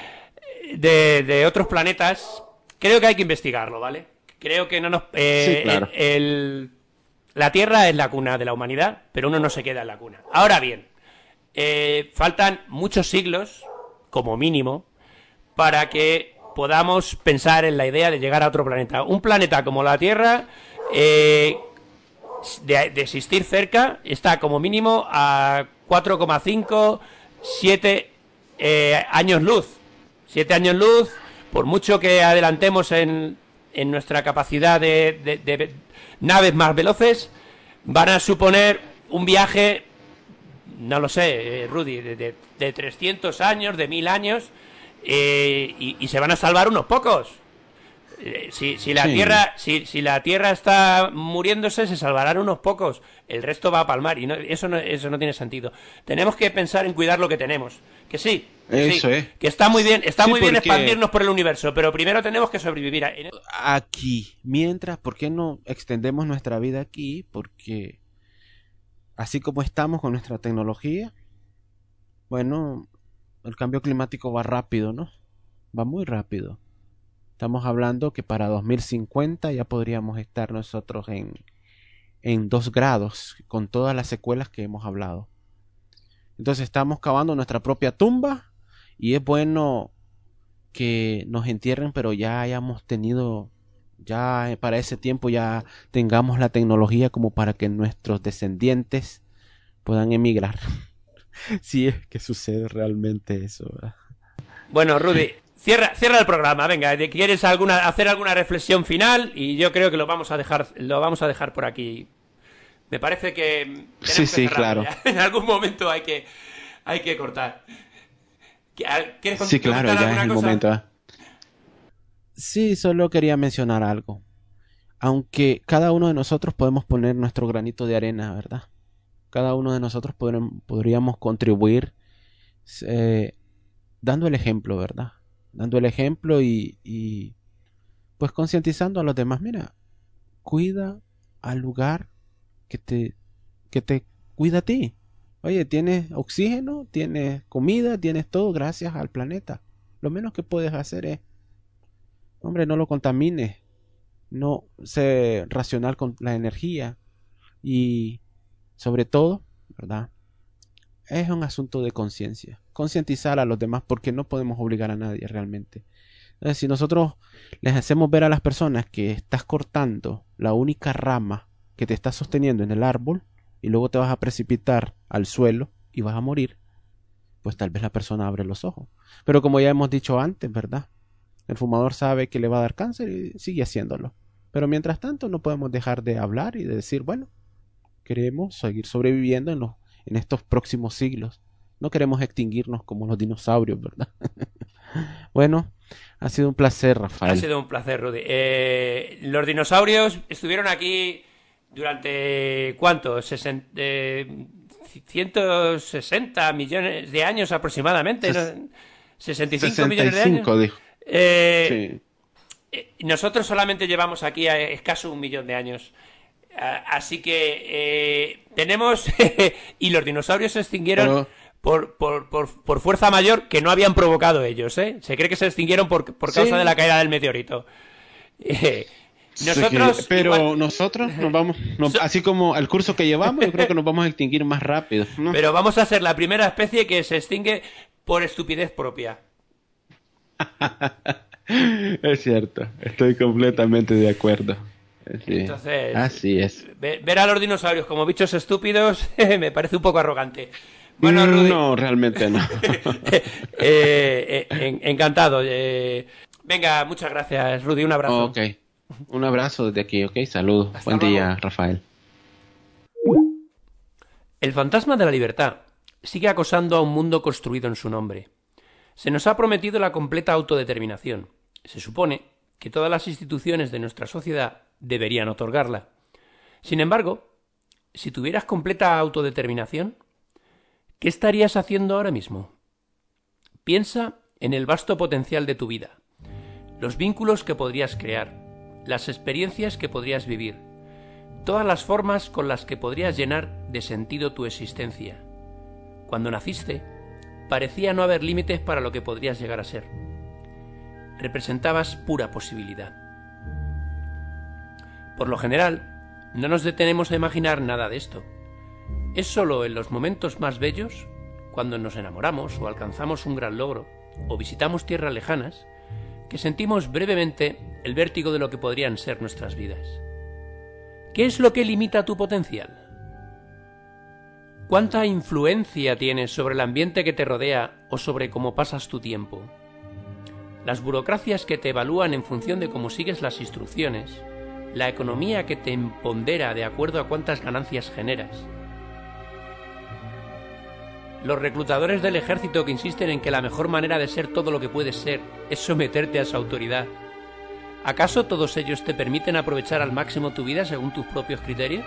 De, de otros planetas, creo que hay que investigarlo, ¿vale? Creo que no nos... sí, Eh, claro. el, el- la Tierra es la cuna de la humanidad, pero uno no se queda en la cuna. Ahora bien, eh, faltan muchos siglos, como mínimo, para que podamos pensar en la idea de llegar a otro planeta. Un planeta como la Tierra, eh, de, de existir cerca, está como mínimo a cuatro coma cinco, siete eh, años luz. siete años luz, por mucho que adelantemos en, en nuestra capacidad de, de, de naves más veloces, van a suponer un viaje, no lo sé, eh, Rudy, de, de, de trescientos años, de mil años, eh, y, y se van a salvar unos pocos. Eh, Si, si la Sí. tierra si, si la tierra está muriéndose, se salvarán unos pocos, el resto va a palmar y no, eso no eso no tiene sentido. Tenemos que pensar en cuidar lo que tenemos, que sí, que Eso sí, es. que está muy bien, está Sí, muy bien porque- expandirnos por el universo, pero primero tenemos que sobrevivir a- en- Aquí, mientras, ¿por qué no extendemos nuestra vida aquí? Porque así como estamos con nuestra tecnología, bueno, el cambio climático va rápido, ¿no? Va muy rápido. Estamos hablando que para dos mil cincuenta ya podríamos estar nosotros en, en dos grados, con todas las secuelas que hemos hablado. Entonces estamos cavando nuestra propia tumba y es bueno que nos entierren, pero ya hayamos tenido, ya eh, para ese tiempo ya tengamos la tecnología como para que nuestros descendientes puedan emigrar. Si es que sucede realmente eso, ¿verdad? Bueno, Rudy, cierra cierra el programa, venga, ¿de- ¿quieres alguna hacer alguna reflexión final? Y yo creo que lo vamos a dejar lo vamos a dejar por aquí. Me parece que tenemos Sí, que sí, cerrarlo claro. ya. En algún momento hay que hay que cortar. ¿Quieres Sí, claro, comentar ya es alguna el cosa? momento. ¿ah? Sí, solo quería mencionar algo. Aunque cada uno de nosotros podemos poner nuestro granito de arena, ¿verdad? Cada uno de nosotros podrem- podríamos contribuir eh, dando el ejemplo, ¿verdad? Dando el ejemplo y, y pues concientizando a los demás. Mira, cuida al lugar que te, que te cuida a ti. Oye, tienes oxígeno, tienes comida, tienes todo gracias al planeta. Lo menos que puedes hacer es, hombre, no lo contamines, no sé racional con la energía y sobre todo, ¿verdad? Es un asunto de conciencia, concientizar a los demás porque no podemos obligar a nadie realmente. Entonces, si nosotros les hacemos ver a las personas que estás cortando la única rama que te está sosteniendo en el árbol y luego te vas a precipitar al suelo y vas a morir, pues tal vez la persona abre los ojos. Pero como ya hemos dicho antes, ¿verdad? El fumador sabe que le va a dar cáncer y sigue haciéndolo. Pero mientras tanto no podemos dejar de hablar y de decir, bueno, queremos seguir sobreviviendo en, los, en estos próximos siglos. No queremos extinguirnos como los dinosaurios, ¿verdad? Bueno, ha sido un placer, Rafael. Ha sido un placer, Rudy. Eh, los dinosaurios estuvieron aquí durante, ¿cuánto? Sesen- eh, ciento sesenta millones de años aproximadamente, Ses- ¿no? sesenta y cinco millones de sesenta y cinco, años. dijo. Eh, Sí. eh, Nosotros solamente llevamos aquí a escaso un millón de años. Ah, Así que eh, tenemos... y los dinosaurios se extinguieron... Pero- Por, por, por, por fuerza mayor que no habían provocado ellos, ¿eh? Se cree que se extinguieron por, por causa Sí. de la caída del meteorito. Eh, Sí, nosotros... que- pero igual- nosotros nos vamos, nos- So- así como el curso que llevamos, yo creo que nos vamos a extinguir más rápido, ¿no? pero vamos a ser la primera especie que se extingue por estupidez propia. Es cierto, estoy completamente de acuerdo. Sí, Entonces- así es. Ve- Ver a los dinosaurios como bichos estúpidos me parece un poco arrogante. Bueno, Mm, Rudy, No, realmente no. eh, eh, en- encantado. eh. Venga, muchas gracias, Rudy. Un abrazo. Ok, un abrazo desde aquí, ok, saludos. Hasta Buen día, luego. Rafael. El fantasma de la libertad sigue acosando a un mundo construido en su nombre. Se nos ha prometido la completa autodeterminación. Se supone que todas las instituciones de nuestra sociedad deberían otorgarla. Sin embargo, si tuvieras completa autodeterminación, ¿qué estarías haciendo ahora mismo? Piensa en el vasto potencial de tu vida, los vínculos que podrías crear, las experiencias que podrías vivir, todas las formas con las que podrías llenar de sentido tu existencia. Cuando naciste, parecía no haber límites para lo que podrías llegar a ser. Representabas pura posibilidad. Por lo general, no nos detenemos a imaginar nada de esto. Es solo en los momentos más bellos, cuando nos enamoramos o alcanzamos un gran logro, o visitamos tierras lejanas, que sentimos brevemente el vértigo de lo que podrían ser nuestras vidas. ¿Qué es lo que limita tu potencial? ¿Cuánta influencia tienes sobre el ambiente que te rodea o sobre cómo pasas tu tiempo? Las burocracias que te evalúan en función de cómo sigues las instrucciones, la economía que te pondera de acuerdo a cuántas ganancias generas, los reclutadores del ejército que insisten en que la mejor manera de ser todo lo que puedes ser es someterte a esa autoridad, ¿Acaso todos ellos te permiten aprovechar al máximo tu vida según tus propios criterios?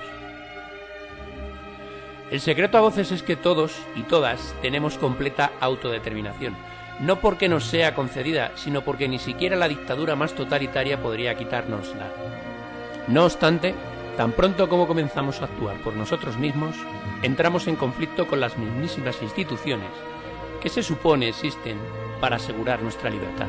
El secreto a voces es que todos y todas tenemos completa autodeterminación, no porque nos sea concedida, sino porque ni siquiera la dictadura más totalitaria podría quitárnosla. No obstante, tan pronto como comenzamos a actuar por nosotros mismos, entramos en conflicto con las mismísimas instituciones que se supone existen para asegurar nuestra libertad.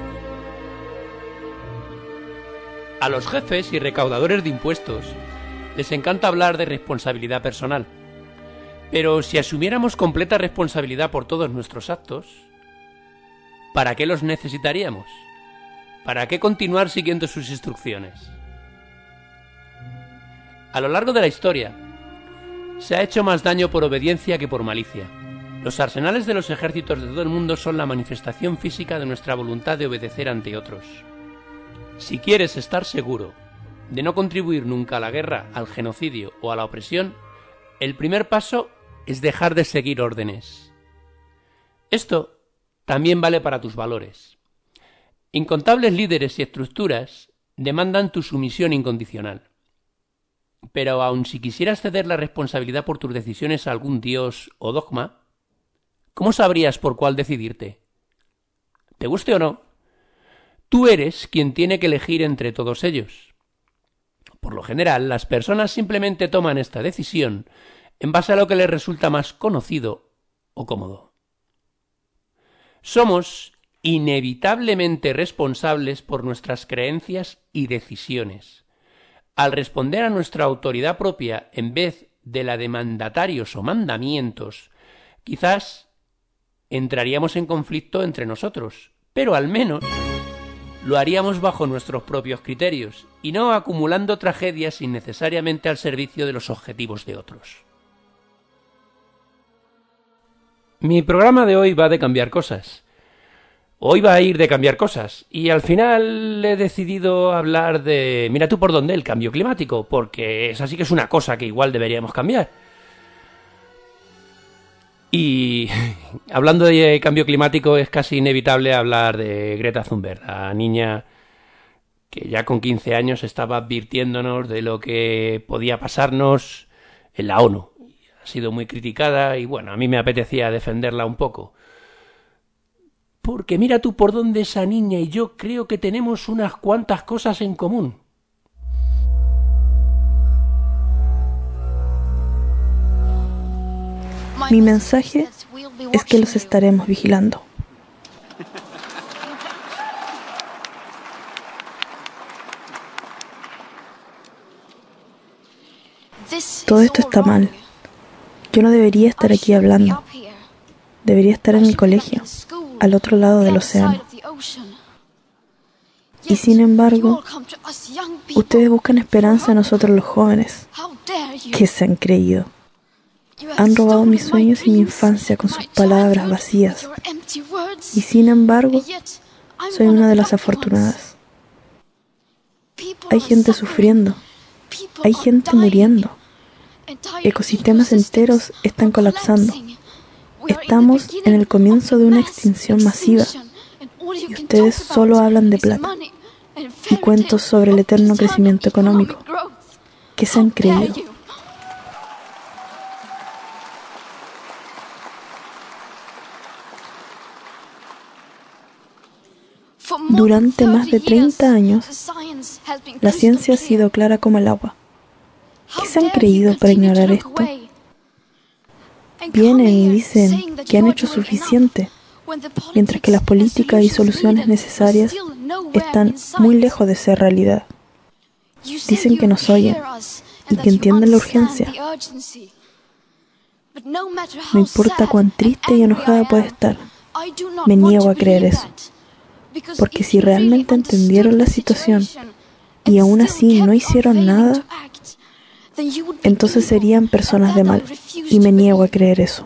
A los jefes y recaudadores de impuestos les encanta hablar de responsabilidad personal. Pero si asumiéramos completa responsabilidad por todos nuestros actos, ¿para qué los necesitaríamos? ¿Para qué continuar siguiendo sus instrucciones? A lo largo de la historia, se ha hecho más daño por obediencia que por malicia. Los arsenales de los ejércitos de todo el mundo son la manifestación física de nuestra voluntad de obedecer ante otros. Si quieres estar seguro de no contribuir nunca a la guerra, al genocidio o a la opresión, el primer paso es dejar de seguir órdenes. Esto también vale para tus valores. Incontables líderes y estructuras demandan tu sumisión incondicional. Pero aun si quisieras ceder la responsabilidad por tus decisiones a algún dios o dogma, ¿cómo sabrías por cuál decidirte? ¿Te guste o no? Tú eres quien tiene que elegir entre todos ellos. Por lo general, las personas simplemente toman esta decisión en base a lo que les resulta más conocido o cómodo. Somos inevitablemente responsables por nuestras creencias y decisiones. Al responder a nuestra autoridad propia en vez de la de mandatarios o mandamientos, quizás entraríamos en conflicto entre nosotros, pero al menos lo haríamos bajo nuestros propios criterios y no acumulando tragedias innecesariamente al servicio de los objetivos de otros. Mi programa de hoy va de cambiar cosas. Hoy va a ir de cambiar cosas. Y al final he decidido hablar de... Mira tú por dónde, el cambio climático. Porque esa sí que es una cosa que igual deberíamos cambiar. Y hablando de cambio climático es casi inevitable hablar de Greta Thunberg, la niña que ya con quince años estaba advirtiéndonos de lo que podía pasarnos en la ONU. Ha sido muy criticada y bueno, a mí me apetecía defenderla un poco. Porque mira tú por dónde esa niña y yo creo que tenemos unas cuantas cosas en común. Mi mensaje es que los estaremos vigilando. Todo esto está mal. Yo no debería estar aquí hablando. Debería estar en mi colegio, al otro lado del océano. Y sin embargo, ustedes buscan esperanza en nosotros los jóvenes. ¿Qué se han creído? Han robado mis sueños y mi infancia con sus palabras vacías. Y sin embargo, soy una de las afortunadas. Hay gente sufriendo. Hay gente muriendo. Ecosistemas enteros están colapsando. Estamos en el comienzo de una extinción masiva. Y ustedes solo hablan de plata y cuentos sobre el eterno crecimiento económico. ¿Qué se han creído? Durante más de treinta años, la ciencia ha sido clara como el agua. ¿Qué se han creído para ignorar esto? Vienen y dicen que han hecho suficiente, mientras que las políticas y soluciones necesarias están muy lejos de ser realidad. Dicen que nos oyen y que entienden la urgencia. No importa cuán triste y enojada pueda estar, me niego a creer eso. Porque si realmente entendieron la situación y aún así no hicieron nada, entonces serían personas de mal, y me niego a creer eso.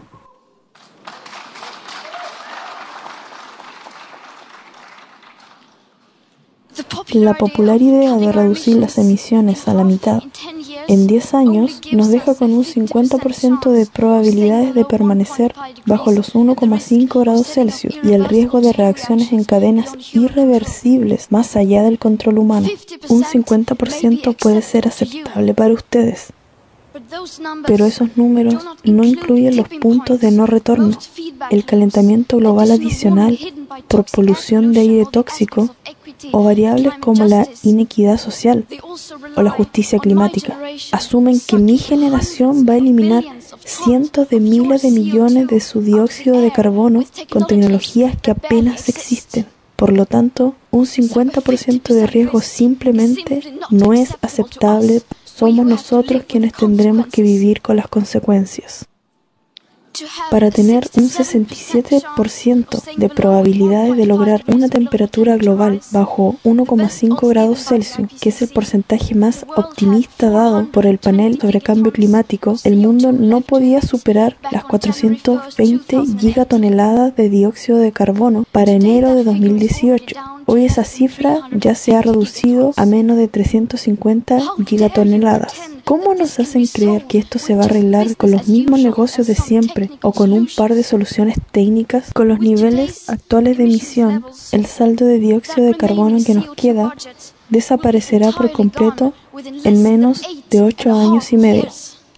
La popular idea de reducir las emisiones a la mitad en diez años nos deja con un cincuenta por ciento de probabilidades de permanecer bajo los uno coma cinco grados Celsius y el riesgo de reacciones en cadenas irreversibles más allá del control humano. Un cincuenta por ciento puede ser aceptable para ustedes, pero esos números no incluyen los puntos de no retorno, el calentamiento global adicional por polución de aire tóxico o variables como la inequidad social o la justicia climática. Asumen que mi generación va a eliminar cientos de miles de millones de su dióxido de carbono con tecnologías que apenas existen. Por lo tanto, un cincuenta por ciento de riesgo simplemente no es aceptable. Somos nosotros quienes tendremos que vivir con las consecuencias. Para tener un sesenta y siete por ciento de probabilidades de lograr una temperatura global bajo uno coma cinco grados Celsius, que es el porcentaje más optimista dado por el panel sobre cambio climático, el mundo no podía superar las cuatrocientas veinte gigatoneladas de dióxido de carbono para enero de dos mil dieciocho. Hoy esa cifra ya se ha reducido a menos de trescientas cincuenta gigatoneladas. ¿Cómo nos hacen creer que esto se va a arreglar con los mismos negocios de siempre o con un par de soluciones técnicas? Con los niveles actuales de emisión, el saldo de dióxido de carbono que nos queda desaparecerá por completo en menos de ocho años y medio.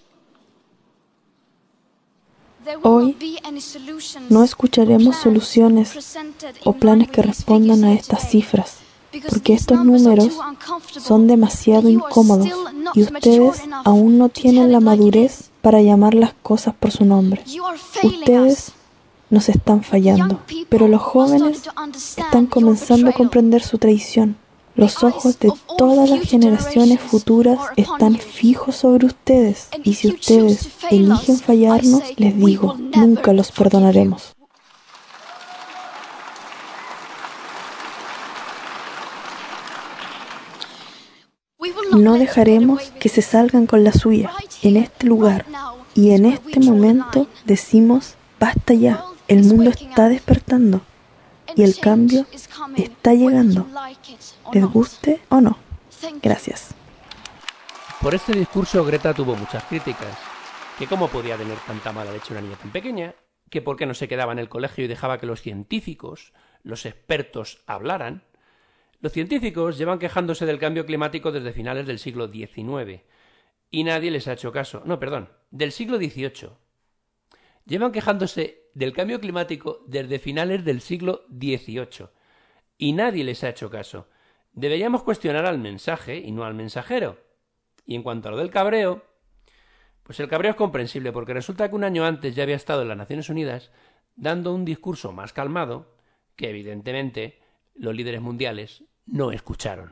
Hoy no escucharemos soluciones o planes que respondan a estas cifras, porque estos números son demasiado incómodos y ustedes aún no tienen la madurez para llamar las cosas por su nombre. Ustedes nos están fallando, pero los jóvenes están comenzando a comprender su traición. Los ojos de todas las generaciones futuras están fijos sobre ustedes, y si ustedes eligen fallarnos, les digo, nunca los perdonaremos. No dejaremos que se salgan con la suya. En este lugar y en este momento decimos, basta ya, el mundo está despertando y el cambio está llegando, les guste o no. Gracias. Por este discurso Greta tuvo muchas críticas, que cómo podía tener tanta mala leche una niña tan pequeña, que por qué no se quedaba en el colegio y dejaba que los científicos, los expertos, hablaran. Los científicos llevan quejándose del cambio climático desde finales del siglo diecinueve y nadie les ha hecho caso. No, perdón, del siglo dieciocho. Llevan quejándose del cambio climático desde finales del siglo dieciocho y nadie les ha hecho caso. Deberíamos cuestionar al mensaje y no al mensajero. Y en cuanto a lo del cabreo, pues el cabreo es comprensible porque resulta que un año antes ya había estado en las Naciones Unidas dando un discurso más calmado que evidentemente los líderes mundiales no escucharon.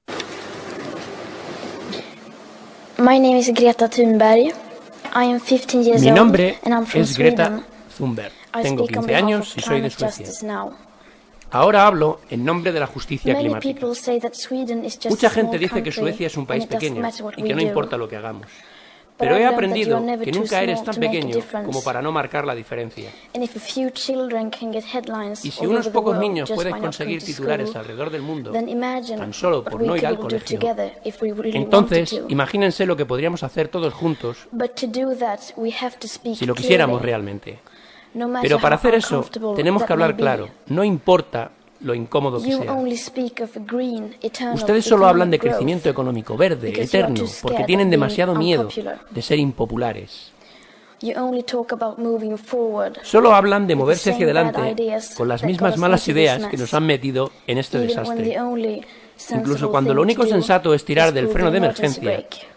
My name is Greta Thunberg. I am fifteen years Mi nombre old and I'm from es Greta Sweden. Thunberg. I Tengo speak on quince behalf años of y soy de climate Suecia. justice now. Ahora hablo en nombre de la justicia Many climática. people say that Sweden is just Mucha a small gente dice que country Suecia es un país and it doesn't pequeño matter what y we que no do. importa lo que hagamos. But Pero he I've learned that aprendido you're never que too nunca eres small tan to make a pequeño difference. como para no marcar la diferencia. And if a few children can get headlines Y si all unos over the pocos world niños just pueden by not conseguir going to titulares school, alrededor del mundo then imagine tan solo what por we no ir al could do colegio, together if we really entonces wanted to. imagínense lo que podríamos hacer todos juntos But to do that, we have to speak si lo quisiéramos clearly. realmente. No matter Pero para how hacer eso uncomfortable tenemos que that may hablar be. claro, no importa lo incómodo que You sea. only speak of green, eternal Ustedes solo hablan de economic growth. crecimiento económico verde, because you are eterno, too porque scared tienen of being demasiado miedo unpopular. de ser impopulares. You only talk about moving forward. Solo hablan de with the moverse hacia same bad adelante ideas con las that got mismas us malas into this ideas que mess. nos han metido en este Even when desastre. the only sensible Incluso cuando thing lo único to do sensato es tirar is del pull freno the de emergency emergencia. brake.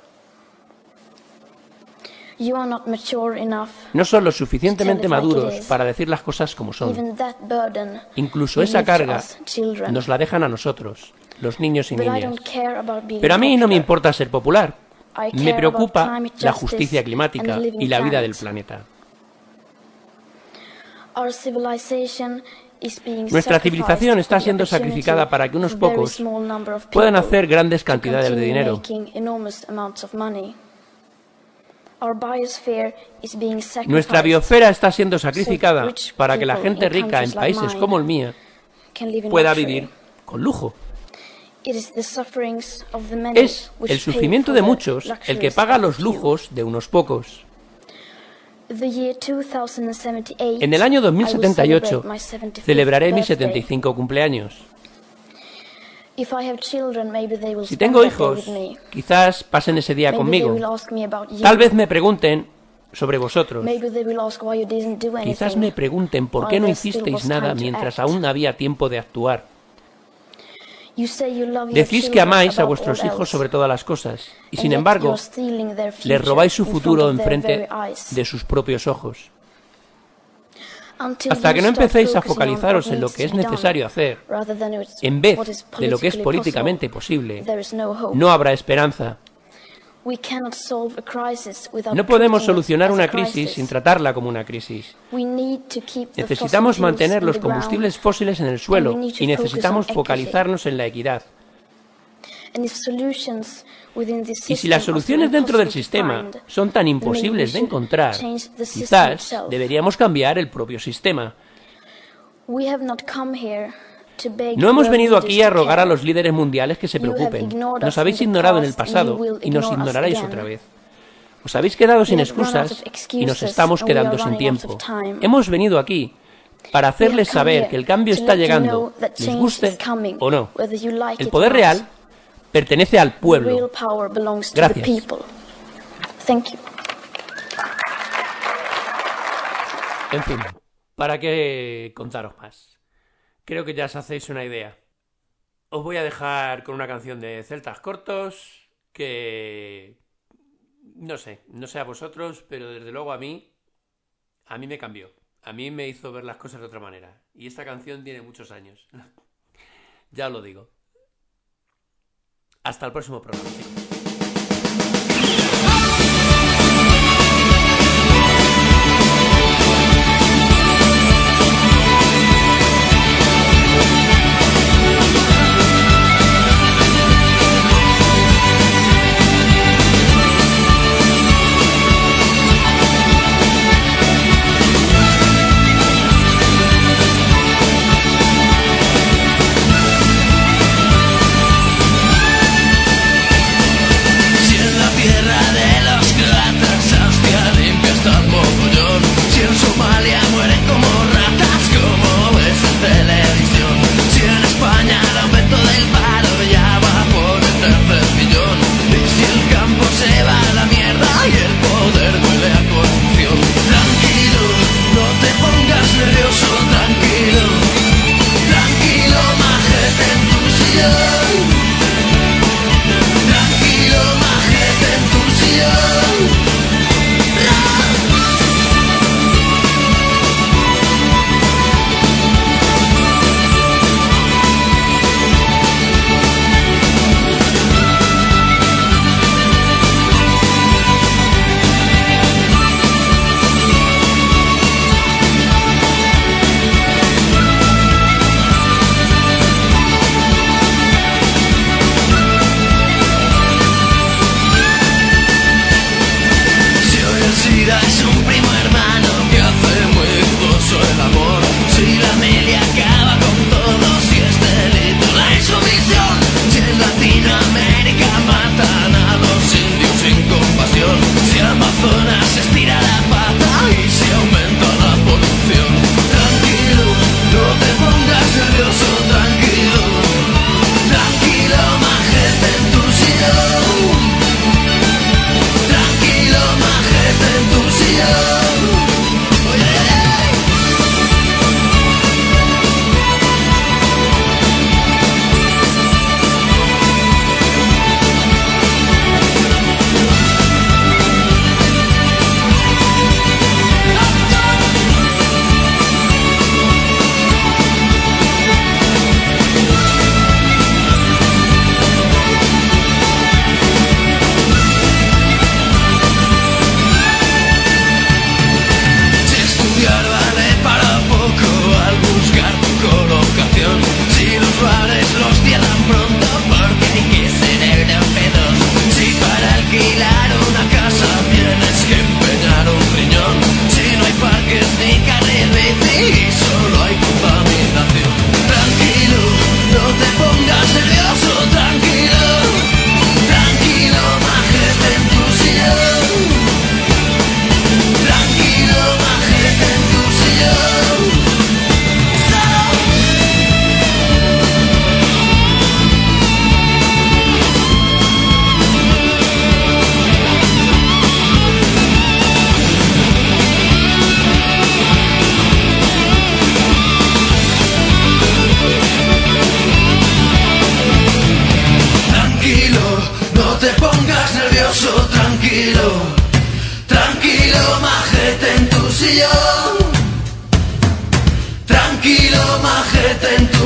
You are not mature enough. No son lo suficientemente to tell it like it maduros is. para decir las cosas como son. Even that burden Incluso you esa leave to carga us, children. nos la dejan a nosotros, los niños y But I niñas. don't care about being Pero a mí no me popular. importa ser popular. I Me care preocupa about climate la justice justicia and climática the living y la vida del planet. planeta. Our civilization is being Nuestra sacrificed civilización está for the siendo opportunity sacrificada para que unos for very pocos small number of puedan people hacer grandes to cantidades de continue dinero. making enormous amounts of money. Our biosphere is being Nuestra sacrificed biosfera está siendo sacrificada rich para que la people gente in rica en countries like países mine como el mío can live in pueda luxury. vivir con lujo. Es el sufrimiento de muchos el que paga los lujos de unos pocos. En el año dos mil setenta y ocho celebraré mi setenta y cinco cumpleaños. Si tengo hijos, quizás pasen ese día conmigo. Tal vez me pregunten sobre vosotros. Quizás me pregunten por qué no hicisteis nada mientras aún había tiempo de actuar. Decís que amáis a vuestros hijos sobre todas las cosas, y sin embargo, les robáis su futuro enfrente de sus propios ojos. Hasta que no empecéis a focalizaros en lo que es necesario hacer, en vez de lo que es políticamente posible, no habrá esperanza. No podemos solucionar una crisis sin tratarla como una crisis. Necesitamos mantener los combustibles fósiles en el suelo y necesitamos focalizarnos en la equidad. Y si las soluciones dentro del sistema son tan imposibles de encontrar, quizás deberíamos cambiar el propio sistema. No hemos venido aquí a rogar a los líderes mundiales que se preocupen. Nos habéis ignorado en el pasado y nos ignoraréis otra vez. Os habéis quedado sin excusas y nos estamos quedando sin tiempo. Hemos venido aquí para hacerles saber que el cambio está llegando, les guste o no. El poder real pertenece al pueblo. Gracias. En fin, ¿para qué contaros más? Creo que ya os hacéis una idea. Os voy a dejar con una canción de Celtas Cortos que... No sé, no sé a vosotros, pero desde luego a mí, a mí me cambió. A mí me hizo ver las cosas de otra manera. Y esta canción tiene muchos años. Ya os lo digo. Hasta el próximo programa, chicos.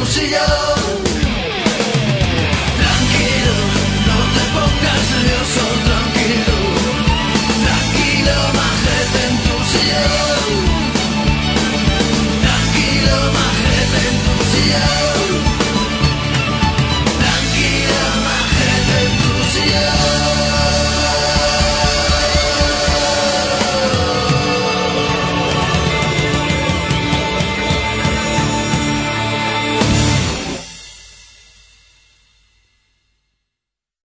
Lucia.